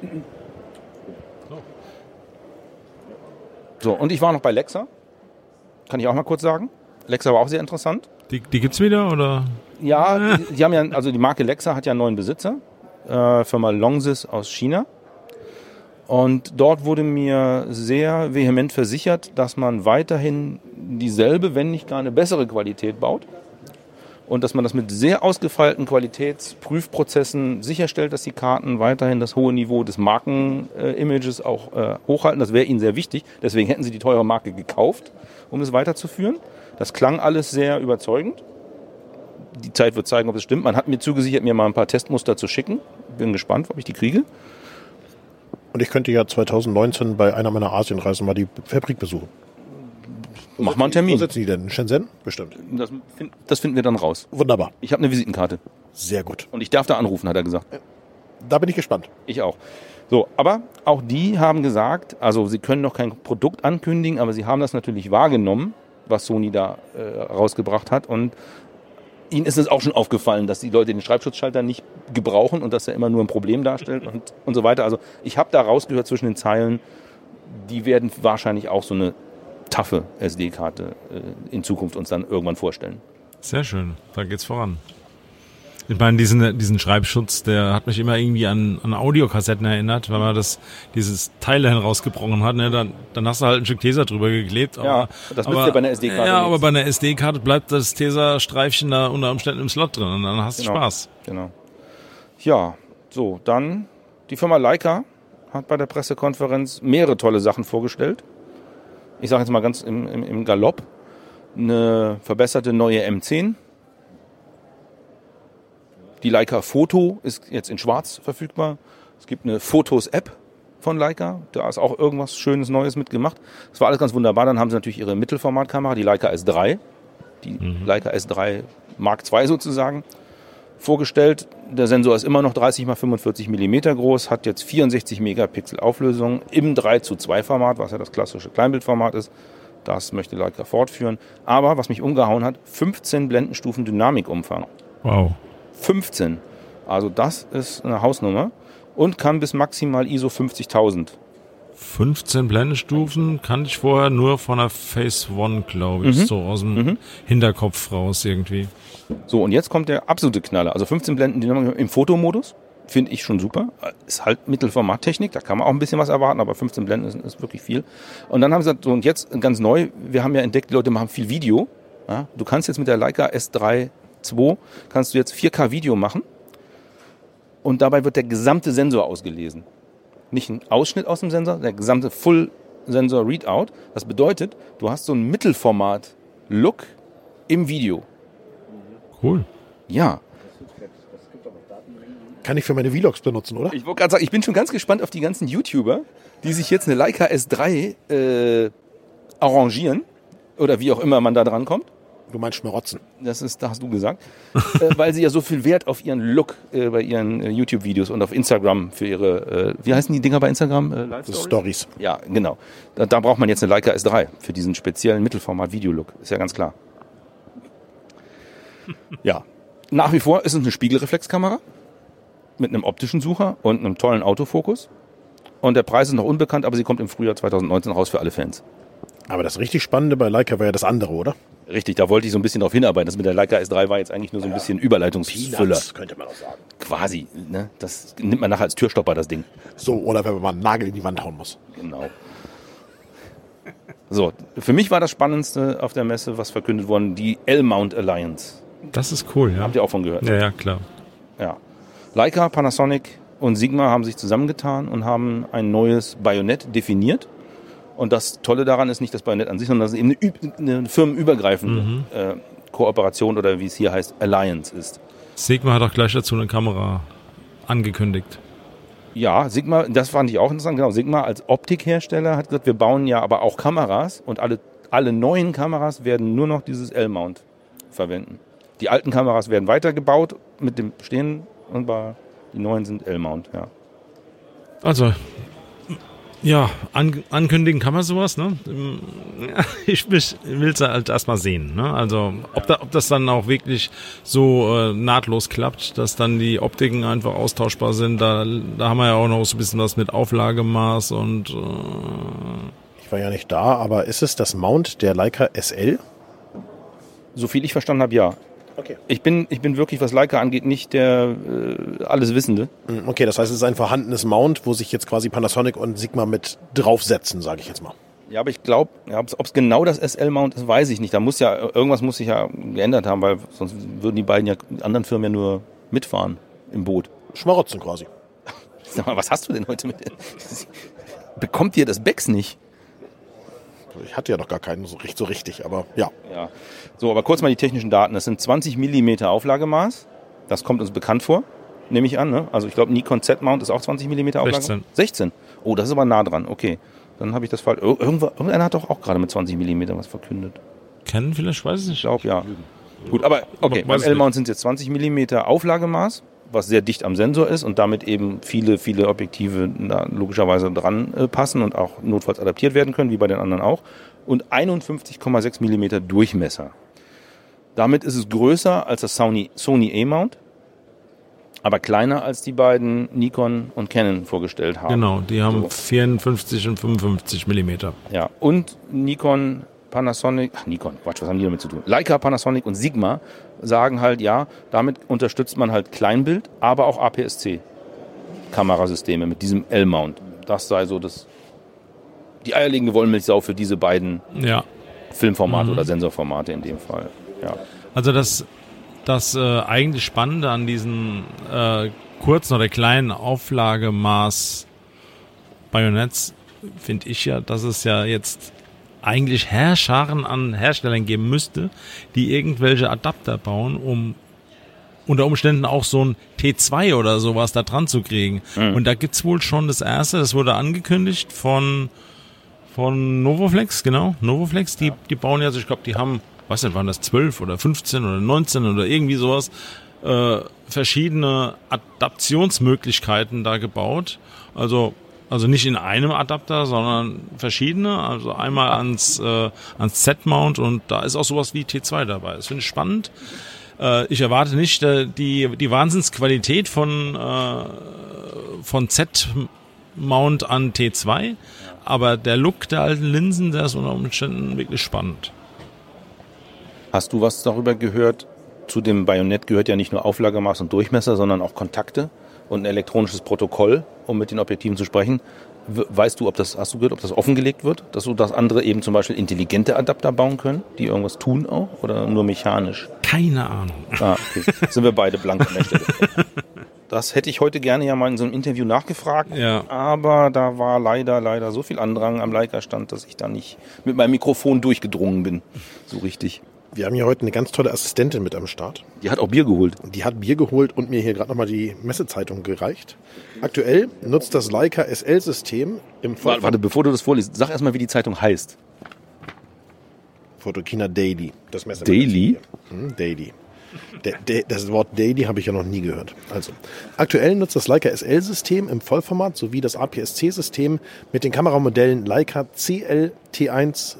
So, und ich war noch bei Lexa. Kann ich auch mal kurz sagen. Lexa war auch sehr interessant. Die gibt's wieder, oder? Ja, die haben ja, also die Marke Lexa hat ja einen neuen Besitzer. Firma Longsys aus China. Und dort wurde mir sehr vehement versichert, dass man weiterhin dieselbe, wenn nicht gar eine bessere Qualität baut. Und dass man das mit sehr ausgefeilten Qualitätsprüfprozessen sicherstellt, dass die Karten weiterhin das hohe Niveau des Markenimages auch hochhalten. Das wäre ihnen sehr wichtig. Deswegen hätten sie die teure Marke gekauft, um es weiterzuführen. Das klang alles sehr überzeugend. Die Zeit wird zeigen, ob es stimmt. Man hat mir zugesichert, mir mal ein paar Testmuster zu schicken. Bin gespannt, ob ich die kriege. Und ich könnte ja 2019 bei einer meiner Asienreisen mal die Fabrik besuchen. Mach mal einen Termin. Wo sitzen die denn? In Shenzhen? Bestimmt. Das finden wir dann raus. Wunderbar. Ich habe eine Visitenkarte. Sehr gut. Und ich darf da anrufen, hat er gesagt. Da bin ich gespannt. Ich auch. So, aber auch die haben gesagt, also sie können noch kein Produkt ankündigen, aber sie haben das natürlich wahrgenommen, was Sony da rausgebracht hat. Und ihnen ist es auch schon aufgefallen, dass die Leute den Schreibschutzschalter nicht gebrauchen und dass er immer nur ein Problem darstellt und so weiter. Also ich habe da rausgehört zwischen den Zeilen, die werden wahrscheinlich auch so eine taffe SD-Karte in Zukunft uns dann irgendwann vorstellen. Sehr schön, da geht's voran. Ich meine, diesen Schreibschutz, der hat mich immer irgendwie an Audiokassetten erinnert, wenn man dieses Teil dann rausgebrochen hat, ne, dann hast du halt ein Stück Tesa drüber geklebt. Ja, das nützt ja bei einer SD-Karte Ja, nichts. aber bei einer SD-Karte bleibt das Tesa-Streifchen da unter Umständen im Slot drin und dann hast du Spaß. Genau. Ja, so, dann die Firma Leica hat bei der Pressekonferenz mehrere tolle Sachen vorgestellt. Ich sage jetzt mal ganz im Galopp, eine verbesserte neue M10. Die Leica Photo ist jetzt in schwarz verfügbar. Es gibt eine Fotos-App von Leica. Da ist auch irgendwas Schönes Neues mitgemacht. Das war alles ganz wunderbar. Dann haben sie natürlich ihre Mittelformatkamera, die Leica S3. Die Leica S3 Mark II sozusagen vorgestellt. Der Sensor ist immer noch 30x45 mm groß, hat jetzt 64 Megapixel Auflösung im 3:2 Format, was ja das klassische Kleinbildformat ist. Das möchte Leica fortführen. Aber, was mich umgehauen hat, 15 Blendenstufen Dynamikumfang. Wow. 15. Also das ist eine Hausnummer und kann bis maximal ISO 50.000. 15 Blendenstufen kannte ich vorher nur von der Phase One, glaube ich, so aus dem Hinterkopf raus irgendwie. So, und jetzt kommt der absolute Knaller. Also 15 Blenden im Fotomodus, finde ich schon super. Ist halt Mittelformattechnik, da kann man auch ein bisschen was erwarten, aber 15 Blenden ist wirklich viel. Und dann haben sie gesagt, so, und jetzt ganz neu, wir haben ja entdeckt, die Leute machen viel Video. Ja? Du kannst jetzt mit der Leica S3 II, kannst du jetzt 4K Video machen und dabei wird der gesamte Sensor ausgelesen. Nicht ein Ausschnitt aus dem Sensor, der gesamte Full-Sensor-Readout. Das bedeutet, du hast so einen Mittelformat-Look im Video. Cool. Ja. Kann ich für meine Vlogs benutzen, oder? Ich wollte gerade sagen, ich bin schon ganz gespannt auf die ganzen YouTuber, die sich jetzt eine Leica S3 arrangieren oder wie auch immer man da dran kommt Du meinst Schmarotzen. Da hast du gesagt. Weil sie ja so viel Wert auf ihren Look bei ihren YouTube-Videos und auf Instagram für ihre, wie heißen die Dinger bei Instagram? Stories. Ja, genau. Da braucht man jetzt eine Leica S3 für diesen speziellen Mittelformat-Video-Look. Ist ja ganz klar. Ja. Nach wie vor ist es eine Spiegelreflexkamera mit einem optischen Sucher und einem tollen Autofokus. Und der Preis ist noch unbekannt, aber sie kommt im Frühjahr 2019 raus für alle Fans. Aber das richtig Spannende bei Leica war ja das andere, oder? Richtig, da wollte ich so ein bisschen drauf hinarbeiten. Das mit der Leica S3 war jetzt eigentlich nur so ein bisschen Überleitungsfüller. Peanuts, könnte man auch sagen. Quasi, ne? Das nimmt man nachher als Türstopper, das Ding. So, oder wenn man mal einen Nagel in die Wand hauen muss. Genau. So, für mich war das Spannendste auf der Messe, was verkündet worden, die L-Mount Alliance. Das ist cool, ja. Habt ihr auch von gehört? Ja, klar. Ja. Leica, Panasonic und Sigma haben sich zusammengetan und haben ein neues Bajonett definiert. Und das Tolle daran ist nicht das Bajonett an sich, sondern dass es eben eine firmenübergreifende Kooperation oder wie es hier heißt, Alliance ist. Sigma hat auch gleich dazu eine Kamera angekündigt. Ja, Sigma, das fand ich auch interessant. Genau, Sigma als Optikhersteller hat gesagt, wir bauen ja aber auch Kameras und alle neuen Kameras werden nur noch dieses L-Mount verwenden. Die alten Kameras werden weitergebaut mit dem bestehenden und die neuen sind L-Mount, ja. Also, ja, ankündigen kann man sowas, ne? Ich will es halt erstmal sehen, ne? Also, ob das dann auch wirklich so nahtlos klappt, dass dann die Optiken einfach austauschbar sind, da haben wir ja auch noch so ein bisschen was mit Auflagemaß und Ich war ja nicht da, aber ist es das Mount der Leica SL? So viel ich verstanden habe, ja. Okay. Ich bin wirklich, was Leica angeht, nicht der Alleswissende. Okay, das heißt, es ist ein vorhandenes Mount, wo sich jetzt quasi Panasonic und Sigma mit draufsetzen, sage ich jetzt mal. Ja, aber ich glaube, ob es genau das SL-Mount ist, weiß ich nicht. Irgendwas muss sich ja geändert haben, weil sonst würden die beiden anderen Firmen ja nur mitfahren im Boot. Schmarotzen quasi. Sag mal, was hast du denn heute mit? Bekommt ihr das Becks nicht? Ich hatte ja noch gar keinen so richtig, aber ja. Ja. So, aber kurz mal die technischen Daten. Das sind 20 mm Auflagemaß. Das kommt uns bekannt vor, nehme ich an. Ne? Also ich glaube, Nikon Z-Mount ist auch 20 mm Auflagemaß. 16. Oh, das ist aber nah dran. Okay, dann habe ich das falsch. Irgendeiner hat doch auch gerade mit 20 mm was verkündet. Kennen vielleicht, weiß ich nicht. Ich glaube, ja. Gut, aber okay, beim L-Mount sind es jetzt 20 mm Auflagemaß, was sehr dicht am Sensor ist und damit eben viele Objektive logischerweise dran passen und auch notfalls adaptiert werden können, wie bei den anderen auch. Und 51,6 mm Durchmesser. Damit ist es größer als das Sony A-Mount, aber kleiner als die beiden Nikon und Canon vorgestellt haben. Genau, die haben 54 und 55 mm. Ja, und Nikon, Panasonic, was haben die damit zu tun? Leica, Panasonic und Sigma sagen halt, ja, damit unterstützt man halt Kleinbild, aber auch APS-C-Kamerasysteme mit diesem L-Mount. Das sei so die eierlegende Wollmilchsau für diese beiden Filmformate oder Sensorformate in dem Fall. Ja. Also das eigentlich Spannende an diesen kurzen oder kleinen Auflagemaß Bayonets finde ich ja, dass es ja jetzt eigentlich Herrscharen an Herstellern geben müsste, die irgendwelche Adapter bauen, um unter Umständen auch so ein T2 oder sowas da dran zu kriegen. Und da gibt's wohl schon das erste, das wurde angekündigt von Novoflex, genau. Novoflex, die bauen ja, ich glaube, die haben, weiß nicht, waren das 12 oder 15 oder 19 oder irgendwie sowas, verschiedene Adaptionsmöglichkeiten da gebaut. Also nicht in einem Adapter, sondern verschiedene. Also einmal ans Z-Mount und da ist auch sowas wie T2 dabei. Das finde ich spannend. Ich erwarte nicht die Wahnsinnsqualität von Z-Mount an T2, aber der Look der alten Linsen, der ist unter Umständen wirklich spannend. Hast du was darüber gehört? Zu dem Bajonett gehört ja nicht nur Auflagemaß und Durchmesser, sondern auch Kontakte und ein elektronisches Protokoll, um mit den Objektiven zu sprechen. Hast du gehört, ob das offengelegt wird, dass andere eben zum Beispiel intelligente Adapter bauen können, die irgendwas tun auch, oder nur mechanisch? Keine Ahnung. Okay. Sind wir beide blank an der Stelle. Das hätte ich heute gerne ja mal in so einem Interview nachgefragt, aber da war leider so viel Andrang am Leica-Stand, dass ich da nicht mit meinem Mikrofon durchgedrungen bin, so richtig. Wir haben hier heute eine ganz tolle Assistentin mit am Start. Die hat auch Bier geholt. Die hat Bier geholt und mir hier gerade nochmal die Messezeitung gereicht. Aktuell nutzt das Leica SL-System im Warte, bevor du das vorliest, sag erstmal, wie die Zeitung heißt. Photokina Daily. Das Daily? Daily. Das Wort Daily habe ich ja noch nie gehört. Also, aktuell nutzt das Leica SL-System im Vollformat sowie das APS-C-System mit den Kameramodellen Leica CL, T1,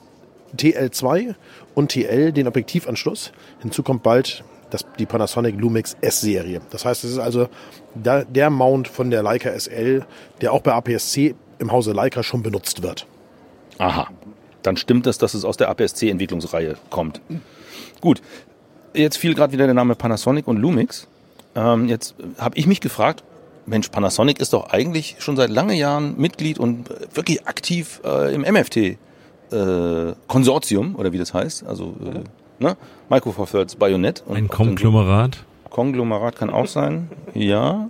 TL2 und TL den Objektivanschluss. Hinzu kommt bald die Panasonic Lumix S-Serie. Das heißt, es ist also der Mount von der Leica SL, der auch bei APS-C im Hause Leica schon benutzt wird. Aha, dann stimmt es, dass es aus der APS-C-Entwicklungsreihe kommt. Gut, jetzt fiel gerade wieder der Name Panasonic und Lumix. Jetzt habe ich mich gefragt, Mensch, Panasonic ist doch eigentlich schon seit langen Jahren Mitglied und wirklich aktiv im MFT-Konsortium, oder wie das heißt, also Micro Four Thirds Bayonet. Ein Konglomerat? Konglomerat kann auch sein, ja.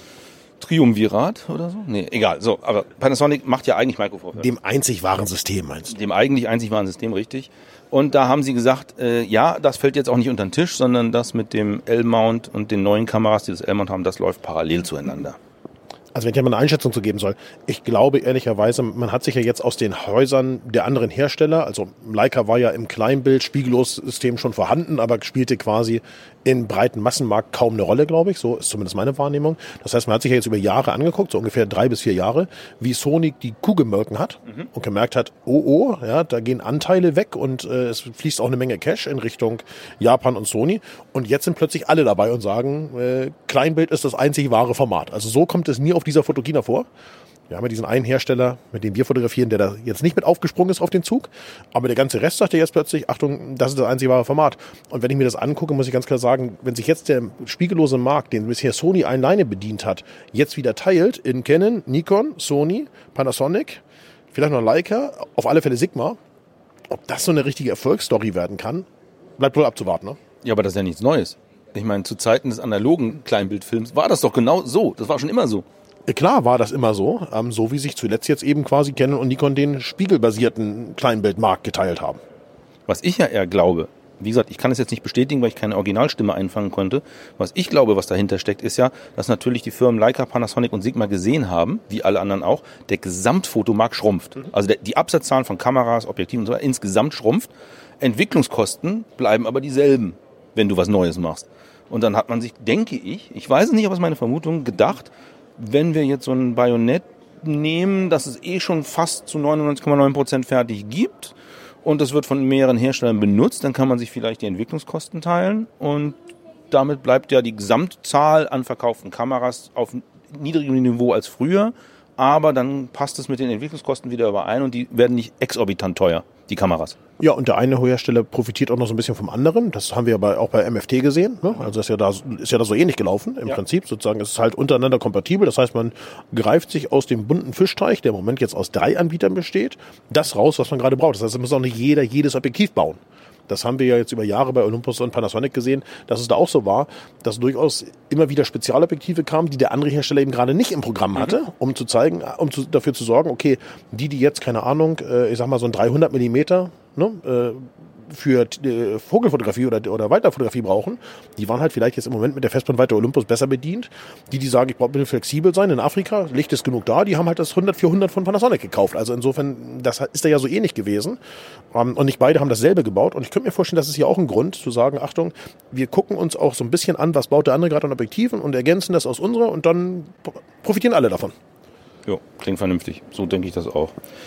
Triumvirat oder so? Nee, egal. So, aber Panasonic macht ja eigentlich Micro Four Thirds. Dem einzig wahren System, meinst du? Dem eigentlich einzig wahren System, richtig. Und da haben sie gesagt, ja, das fällt jetzt auch nicht unter den Tisch, sondern das mit dem L-Mount und den neuen Kameras, die das L-Mount haben, das läuft parallel zueinander. Also wenn ich mal eine Einschätzung zu geben soll, ich glaube ehrlicherweise, man hat sich ja jetzt aus den Häusern der anderen Hersteller, also Leica war ja im Kleinbild Spiegellos-System schon vorhanden, aber spielte quasi im breiten Massenmarkt kaum eine Rolle, glaube ich. So ist zumindest meine Wahrnehmung. Das heißt, man hat sich ja jetzt über Jahre angeguckt, so ungefähr 3 bis 4 Jahre, wie Sony die Kuh gemolken hat und gemerkt hat, ja, da gehen Anteile weg und es fließt auch eine Menge Cash in Richtung Japan und Sony. Und jetzt sind plötzlich alle dabei und sagen, Kleinbild ist das einzig wahre Format. Also so kommt es nie auf dieser Photokina vor. Wir haben ja diesen einen Hersteller, mit dem wir fotografieren, der da jetzt nicht mit aufgesprungen ist auf den Zug. Aber der ganze Rest sagt ja jetzt plötzlich, Achtung, das ist das einzige wahre Format. Und wenn ich mir das angucke, muss ich ganz klar sagen, wenn sich jetzt der spiegellose Markt, den bisher Sony alleine bedient hat, jetzt wieder teilt in Canon, Nikon, Sony, Panasonic, vielleicht noch Leica, auf alle Fälle Sigma, ob das so eine richtige Erfolgsstory werden kann, bleibt wohl abzuwarten. Ne? Ja, aber das ist ja nichts Neues. Ich meine, zu Zeiten des analogen Kleinbildfilms war das doch genau so. Das war schon immer so. Klar war das immer so, so wie sich zuletzt jetzt eben quasi Canon und Nikon den spiegelbasierten Kleinbildmarkt geteilt haben. Was ich ja eher glaube, wie gesagt, ich kann es jetzt nicht bestätigen, weil ich keine Originalstimme einfangen konnte. Was ich glaube, was dahinter steckt, ist ja, dass natürlich die Firmen Leica, Panasonic und Sigma gesehen haben, wie alle anderen auch, der Gesamtfotomarkt schrumpft. Also die Absatzzahlen von Kameras, Objektiven und so weiter insgesamt schrumpft. Entwicklungskosten bleiben aber dieselben, wenn du was Neues machst. Und dann hat man sich, denke ich weiß es nicht, aber es ist meine Vermutung, gedacht, wenn wir jetzt so ein Bayonet nehmen, das es schon fast zu 99,9% fertig gibt und das wird von mehreren Herstellern benutzt, dann kann man sich vielleicht die Entwicklungskosten teilen und damit bleibt ja die Gesamtzahl an verkauften Kameras auf niedrigem Niveau als früher, aber dann passt es mit den Entwicklungskosten wieder überein und die werden nicht exorbitant teuer, die Kameras. Ja, und der eine Hersteller profitiert auch noch so ein bisschen vom anderen. Das haben wir aber auch bei MFT gesehen. Ne? Also ist ja da so ähnlich gelaufen im Prinzip. Sozusagen ist es halt untereinander kompatibel. Das heißt, man greift sich aus dem bunten Fischteich, der im Moment jetzt aus 3 Anbietern besteht, das raus, was man gerade braucht. Das heißt, es muss auch nicht jeder jedes Objektiv bauen. Das haben wir ja jetzt über Jahre bei Olympus und Panasonic gesehen, dass es da auch so war, dass durchaus immer wieder Spezialobjektive kamen, die der andere Hersteller eben gerade nicht im Programm hatte, um zu zeigen, dafür zu sorgen, okay, die jetzt, keine Ahnung, ich sag mal so ein 300 Millimeter, ne, für Vogelfotografie oder Waldfotografie brauchen, die waren halt vielleicht jetzt im Moment mit der Festbrennweite Olympus besser bedient. Die sagen, ich brauche flexibel sein in Afrika, Licht ist genug da, die haben halt das 100-400 von Panasonic gekauft. Also insofern, das ist da ja so ähnlich gewesen. Und nicht beide haben dasselbe gebaut. Und ich könnte mir vorstellen, das ist ja auch ein Grund zu sagen, Achtung, wir gucken uns auch so ein bisschen an, was baut der andere gerade an Objektiven und ergänzen das aus unserer und dann profitieren alle davon. Jo, klingt vernünftig. So denke ich das auch.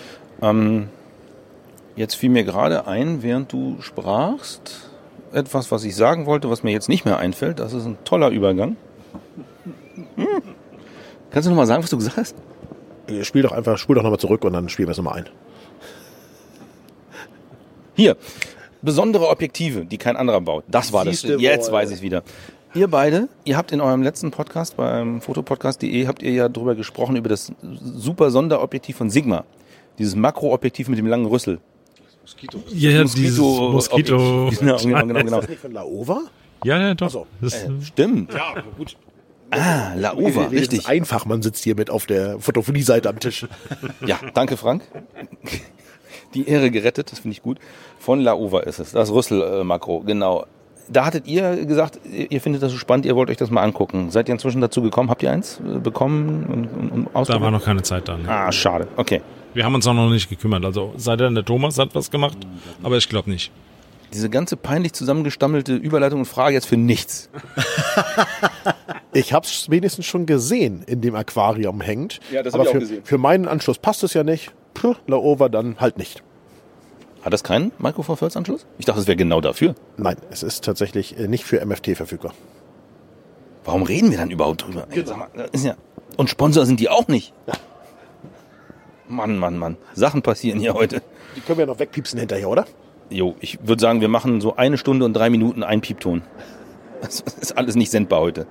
Jetzt fiel mir gerade ein, während du sprachst, etwas, was ich sagen wollte, was mir jetzt nicht mehr einfällt. Das ist ein toller Übergang. Kannst du noch mal sagen, was du gesagt hast? Spul doch nochmal zurück und dann spielen wir es nochmal ein. Hier, besondere Objektive, die kein anderer baut. Das war das. Jetzt weiß ich es wieder. Ihr beide, ihr habt in eurem letzten Podcast, beim fotopodcast.de, habt ihr ja drüber gesprochen, über das super Sonderobjektiv von Sigma. Dieses Makroobjektiv mit dem langen Rüssel. Mosquito. Ja, dieses Mosquito. Genau. Ist das nicht von Laowa? Ja, doch. So. Stimmt. Ja, gut. Laowa, richtig. Einfach, man sitzt hier mit auf der Fotophonie-Seite am Tisch. Ja, danke Frank. Die Ehre gerettet, das finde ich gut. Von Laowa ist es, das Rüssel-Makro, genau. Da hattet ihr gesagt, ihr findet das so spannend, ihr wollt euch das mal angucken. Seid ihr inzwischen dazu gekommen? Habt ihr eins bekommen? Und da war noch keine Zeit dann. Ah, schade. Okay. Wir haben uns auch noch nicht gekümmert. Also sei denn, der Thomas hat was gemacht, aber ich glaube nicht. Diese ganze peinlich zusammengestammelte Überleitung und Frage jetzt für nichts. Ich habe es wenigstens schon gesehen, in dem Aquarium hängt. Ja, das aber hab ich auch gesehen. Für meinen Anschluss passt es ja nicht. Puh, Laowa dann halt nicht. Hat das keinen Micro Four Thirds Anschluss? Ich dachte, es wäre genau dafür. Nein, es ist tatsächlich nicht für MFT verfügbar. Warum reden wir dann überhaupt drüber? Ey, sag mal, das ist ja und Sponsor sind die auch nicht. Mann. Sachen passieren hier heute. Die können wir ja noch wegpiepsen hinterher, oder? Jo, ich würde sagen, wir machen so 1 Stunde und 3 Minuten einen Piepton. Das ist alles nicht sendbar heute.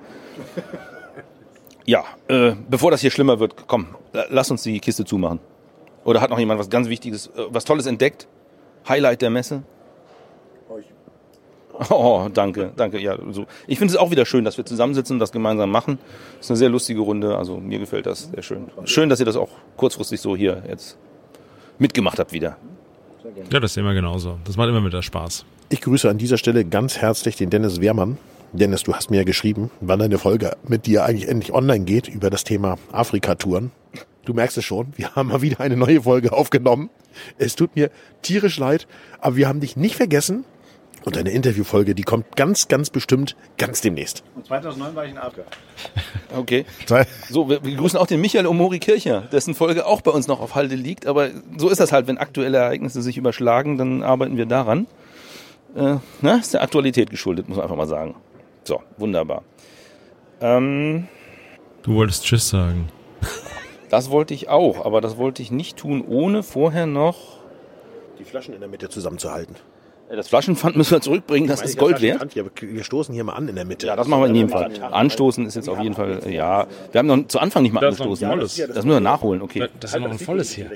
Ja, bevor das hier schlimmer wird, komm, lass uns die Kiste zumachen. Oder hat noch jemand was ganz Wichtiges, was Tolles entdeckt? Highlight der Messe? Euch. Oh, danke. Ja, so. Ich finde es auch wieder schön, dass wir zusammensitzen und das gemeinsam machen. Das ist eine sehr lustige Runde, also mir gefällt das sehr schön. Schön, dass ihr das auch kurzfristig so hier jetzt mitgemacht habt wieder. Ja, das ist immer genauso. Das macht immer wieder Spaß. Ich grüße an dieser Stelle ganz herzlich den Dennis Wehrmann. Dennis, du hast mir ja geschrieben, wann eine Folge mit dir eigentlich endlich online geht über das Thema Afrika-Touren. Du merkst es schon, wir haben mal wieder eine neue Folge aufgenommen. Es tut mir tierisch leid, aber wir haben dich nicht vergessen. Und eine Interviewfolge, die kommt ganz, ganz bestimmt ganz demnächst. Und 2009 war ich in Afrika. Okay. So, wir grüßen auch den Michael Omori Kircher, dessen Folge auch bei uns noch auf Halde liegt. Aber so ist das halt, wenn aktuelle Ereignisse sich überschlagen, dann arbeiten wir daran. Ist der Aktualität geschuldet, muss man einfach mal sagen. So, wunderbar. Du wolltest Tschüss sagen. Das wollte ich auch, aber das wollte ich nicht tun, ohne vorher noch Die Flaschen in der Mitte zusammenzuhalten. das Flaschenpfand müssen wir zurückbringen, das ist Gold wert. Wir stoßen hier mal an in der Mitte. Ja, das machen wir in jedem Fall. Anstoßen ist jetzt auf jeden Fall, ja. Wir haben noch zu Anfang nicht mal Das ist noch angestoßen. ein volles. Das müssen wir nachholen, okay. Das ist ja noch ein volles hier.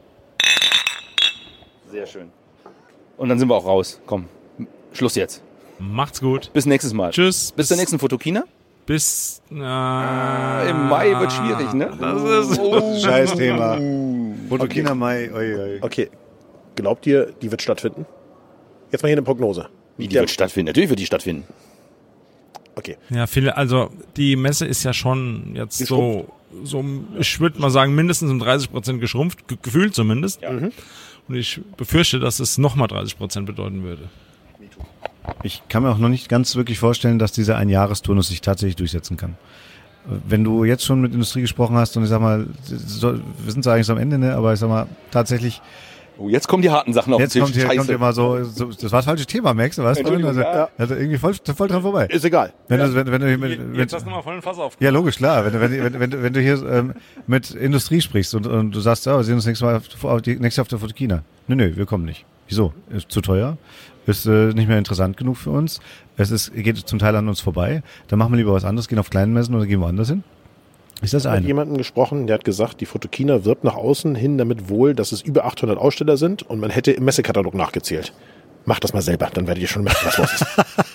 Sehr schön. Und dann sind wir auch raus. Komm, Schluss jetzt. Macht's gut. Bis nächstes Mal. Tschüss. Bis zur nächsten Fotokina. Bis Im Mai wird schwierig, ne? Das ist Scheiß Thema. Fotokina Mai. Oi. Okay, glaubt ihr, die wird stattfinden? Jetzt mal hier eine Prognose. Wie, die wird stattfinden? Natürlich wird die stattfinden. Okay. Ja, also die Messe ist ja schon jetzt so ich würde mal sagen, mindestens um 30% geschrumpft, gefühlt zumindest. Ja. Und ich befürchte, dass es nochmal 30% bedeuten würde. Ich kann mir auch noch nicht ganz wirklich vorstellen, dass dieser Einjahresturnus sich tatsächlich durchsetzen kann. Wenn du jetzt schon mit Industrie gesprochen hast und ich sag mal, wir sind zwar eigentlich so am Ende, ne, aber ich sag mal, tatsächlich. Oh, jetzt kommen die harten Sachen auf den Jetzt Tisch. kommt hier mal so, das war das falsche Thema, Max, weißt du? Also irgendwie voll dran vorbei. Ist egal. Wenn du Jetzt hast du mal voll den Fass auf. Ja, logisch, klar. Wenn du hier mit Industrie sprichst und du sagst, wir sehen uns nächstes Mal auf der Fotokina. Nö, wir kommen nicht. Wieso? Ist zu teuer? Ist nicht mehr interessant genug für uns? Geht zum Teil an uns vorbei. Dann machen wir lieber was anderes, gehen auf kleinen Messen oder gehen woanders hin. Ist das Ich habe mit jemandem gesprochen, der hat gesagt, die Fotokina wirbt nach außen hin damit wohl, dass es über 800 Aussteller sind und man hätte im Messekatalog nachgezählt. Macht das mal selber, dann werdet ihr schon merken, was los ist.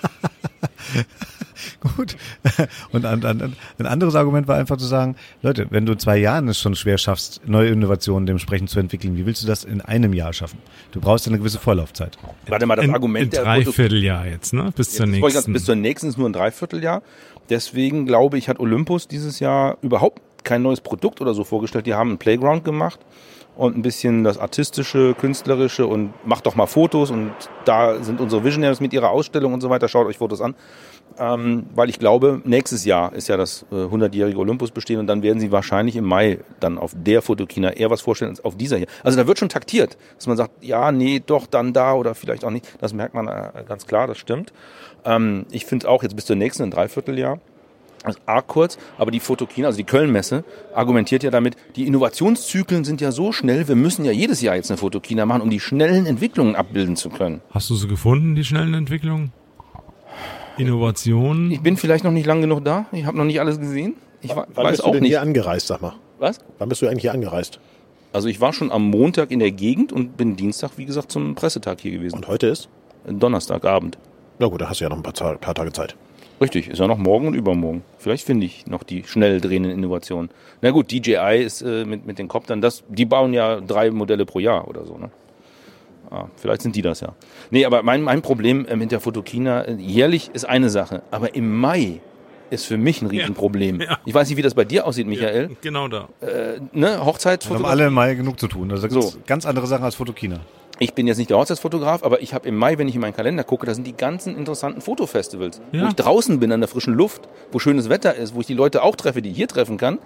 Gut. Und ein anderes Argument war einfach zu sagen, Leute, wenn du in 2 Jahren es schon schwer schaffst, neue Innovationen dementsprechend zu entwickeln, wie willst du das in einem Jahr schaffen? Du brauchst eine gewisse Vorlaufzeit. Warte mal, das Argument in der Dreivierteljahr jetzt, ne? Bis zur nächsten. Bis zur nächsten ist nur ein Dreivierteljahr. Deswegen glaube ich, hat Olympus dieses Jahr überhaupt kein neues Produkt oder so vorgestellt. Die haben einen Playground gemacht und ein bisschen das Artistische, Künstlerische und macht doch mal Fotos und da sind unsere Visionaries mit ihrer Ausstellung und so weiter. Schaut euch Fotos an. Weil ich glaube, nächstes Jahr ist ja das 100-jährige Olympus bestehen und dann werden sie wahrscheinlich im Mai dann auf der Fotokina eher was vorstellen als auf dieser hier. Also da wird schon taktiert, dass man sagt, ja, nee, doch, dann da oder vielleicht auch nicht. Das merkt man ganz klar, das stimmt. Ich finde auch jetzt bis zur nächsten ein Dreivierteljahr. Also arg kurz, aber die Fotokina, also die Köln-Messe, argumentiert ja damit, die Innovationszyklen sind ja so schnell, wir müssen ja jedes Jahr jetzt eine Fotokina machen, um die schnellen Entwicklungen abbilden zu können. Hast du sie gefunden, die schnellen Entwicklungen? Innovationen? Ich bin vielleicht noch nicht lang genug da, ich habe noch nicht alles gesehen. Ich Wann weiß bist auch du denn nicht. hier angereist, sag mal? Was? Wann bist du eigentlich hier angereist? Also ich war schon am Montag in der Gegend und bin Dienstag, wie gesagt, zum Pressetag hier gewesen. Und heute ist? Donnerstagabend. Na gut, da hast du ja noch ein paar Tage Zeit. Richtig, ist ja noch morgen und übermorgen. Vielleicht finde ich noch die schnell drehenden Innovationen. Na gut, DJI ist mit den Koptern, die bauen ja 3 Modelle pro Jahr oder so, ne? Vielleicht sind die das ja. Nee, aber mein Problem mit der Fotokina, jährlich ist eine Sache, aber im Mai ist für mich ein Riesenproblem. Ja. Ich weiß nicht, wie das bei dir aussieht, Michael. Ja, genau da. Wir Hochzeitsfotograf. haben alle im Mai genug zu tun. Also So. ganz andere Sachen als Fotokina. Ich bin jetzt nicht der Hochzeitsfotograf, aber ich habe im Mai, wenn ich in meinen Kalender gucke, da sind die ganzen interessanten Fotofestivals. Ja. Wo ich draußen bin, an der frischen Luft, wo schönes Wetter ist, wo ich die Leute auch treffe, die ich hier treffen kann.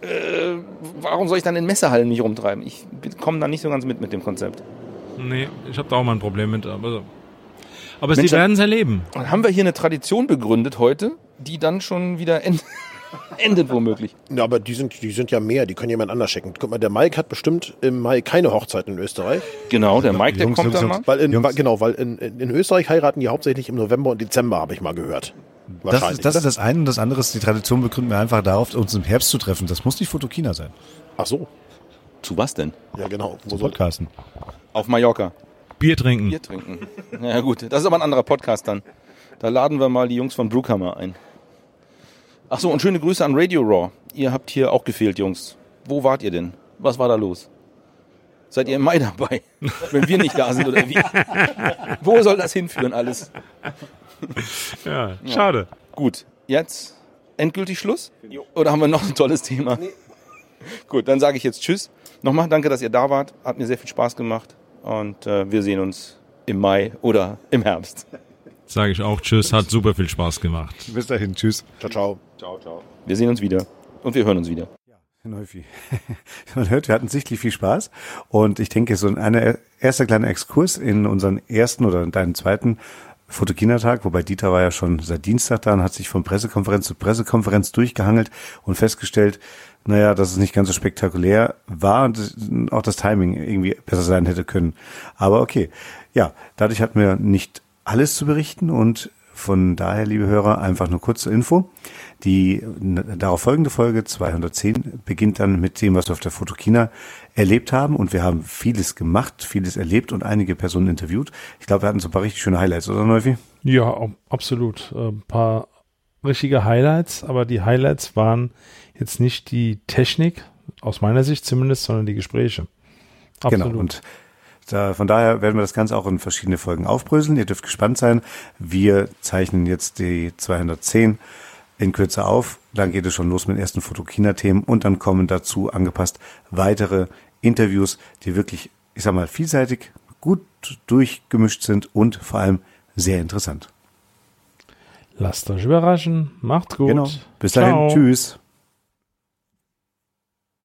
Warum soll ich dann in Messehallen mich rumtreiben? Ich komme da nicht so ganz mit dem Konzept. Nee, ich habe da auch mal ein Problem mit. Aber Mensch, sie werden es erleben. Dann haben wir hier eine Tradition begründet heute, die dann schon wieder endet womöglich. Ja, aber die sind ja mehr, die können jemand anders schicken. Guck mal, der Mike hat bestimmt im Mai keine Hochzeit in Österreich. Genau, der Mike, der Jungs, kommt Jungs, dann mal. Weil in Österreich heiraten die hauptsächlich im November und Dezember, habe ich mal gehört. Das ist das eine und das andere ist, die Tradition begründen wir einfach darauf, uns im Herbst zu treffen. Das muss nicht Fotokina sein. Ach so, Zu was denn? ja genau. Zu Podcasten. Auf Mallorca. Bier trinken. Bier trinken. Na gut, das ist aber ein anderer Podcast dann. Da laden wir mal die Jungs von Brewkammer ein. Ach so, und schöne Grüße an Radio Raw. Ihr habt hier auch gefehlt, Jungs. Wo wart ihr denn? Was war da los? Seid ihr im Mai dabei? Wenn wir nicht da sind oder wie? Wo soll das hinführen alles? Ja, schade. Gut, jetzt endgültig Schluss? Oder haben wir noch ein tolles Thema? Nee. Gut, dann sage ich jetzt Tschüss. Nochmal danke, dass ihr da wart. Hat mir sehr viel Spaß gemacht. Und wir sehen uns im Mai oder im Herbst. Sage ich auch Tschüss, hat super viel Spaß gemacht. Bis dahin, tschüss. Ciao, ciao. Ciao, ciao. Wir sehen uns wieder. Und wir hören uns wieder. Herr Neufi. Man hört, wir hatten sichtlich viel Spaß. Und ich denke, so ein erster kleiner Exkurs in unseren ersten oder in deinen zweiten Fotokina-Tag, wobei Dieter war ja schon seit Dienstag da und hat sich von Pressekonferenz zu Pressekonferenz durchgehangelt und festgestellt, naja, dass es nicht ganz so spektakulär war und auch das Timing irgendwie besser sein hätte können. Aber okay, ja, dadurch hatten wir nicht alles zu berichten und von daher, liebe Hörer, einfach nur kurze Info. Die darauf folgende Folge 210 beginnt dann mit dem, was wir auf der Fotokina erlebt haben. Und wir haben vieles gemacht, vieles erlebt und einige Personen interviewt. Ich glaube, wir hatten so ein paar richtig schöne Highlights, oder Neufi? Ja, absolut. Ein paar richtige Highlights, aber die Highlights waren jetzt nicht die Technik, aus meiner Sicht zumindest, sondern die Gespräche. Absolut. Genau, und von daher werden wir das Ganze auch in verschiedene Folgen aufbröseln. Ihr dürft gespannt sein. Wir zeichnen jetzt die 210 in Kürze auf. Dann geht es schon los mit den ersten Fotokina-Themen und dann kommen dazu angepasst weitere Interviews, die wirklich, ich sag mal, vielseitig, gut durchgemischt sind und vor allem sehr interessant. Lasst euch überraschen. Macht's gut. Genau. Bis dahin. Ciao. Tschüss.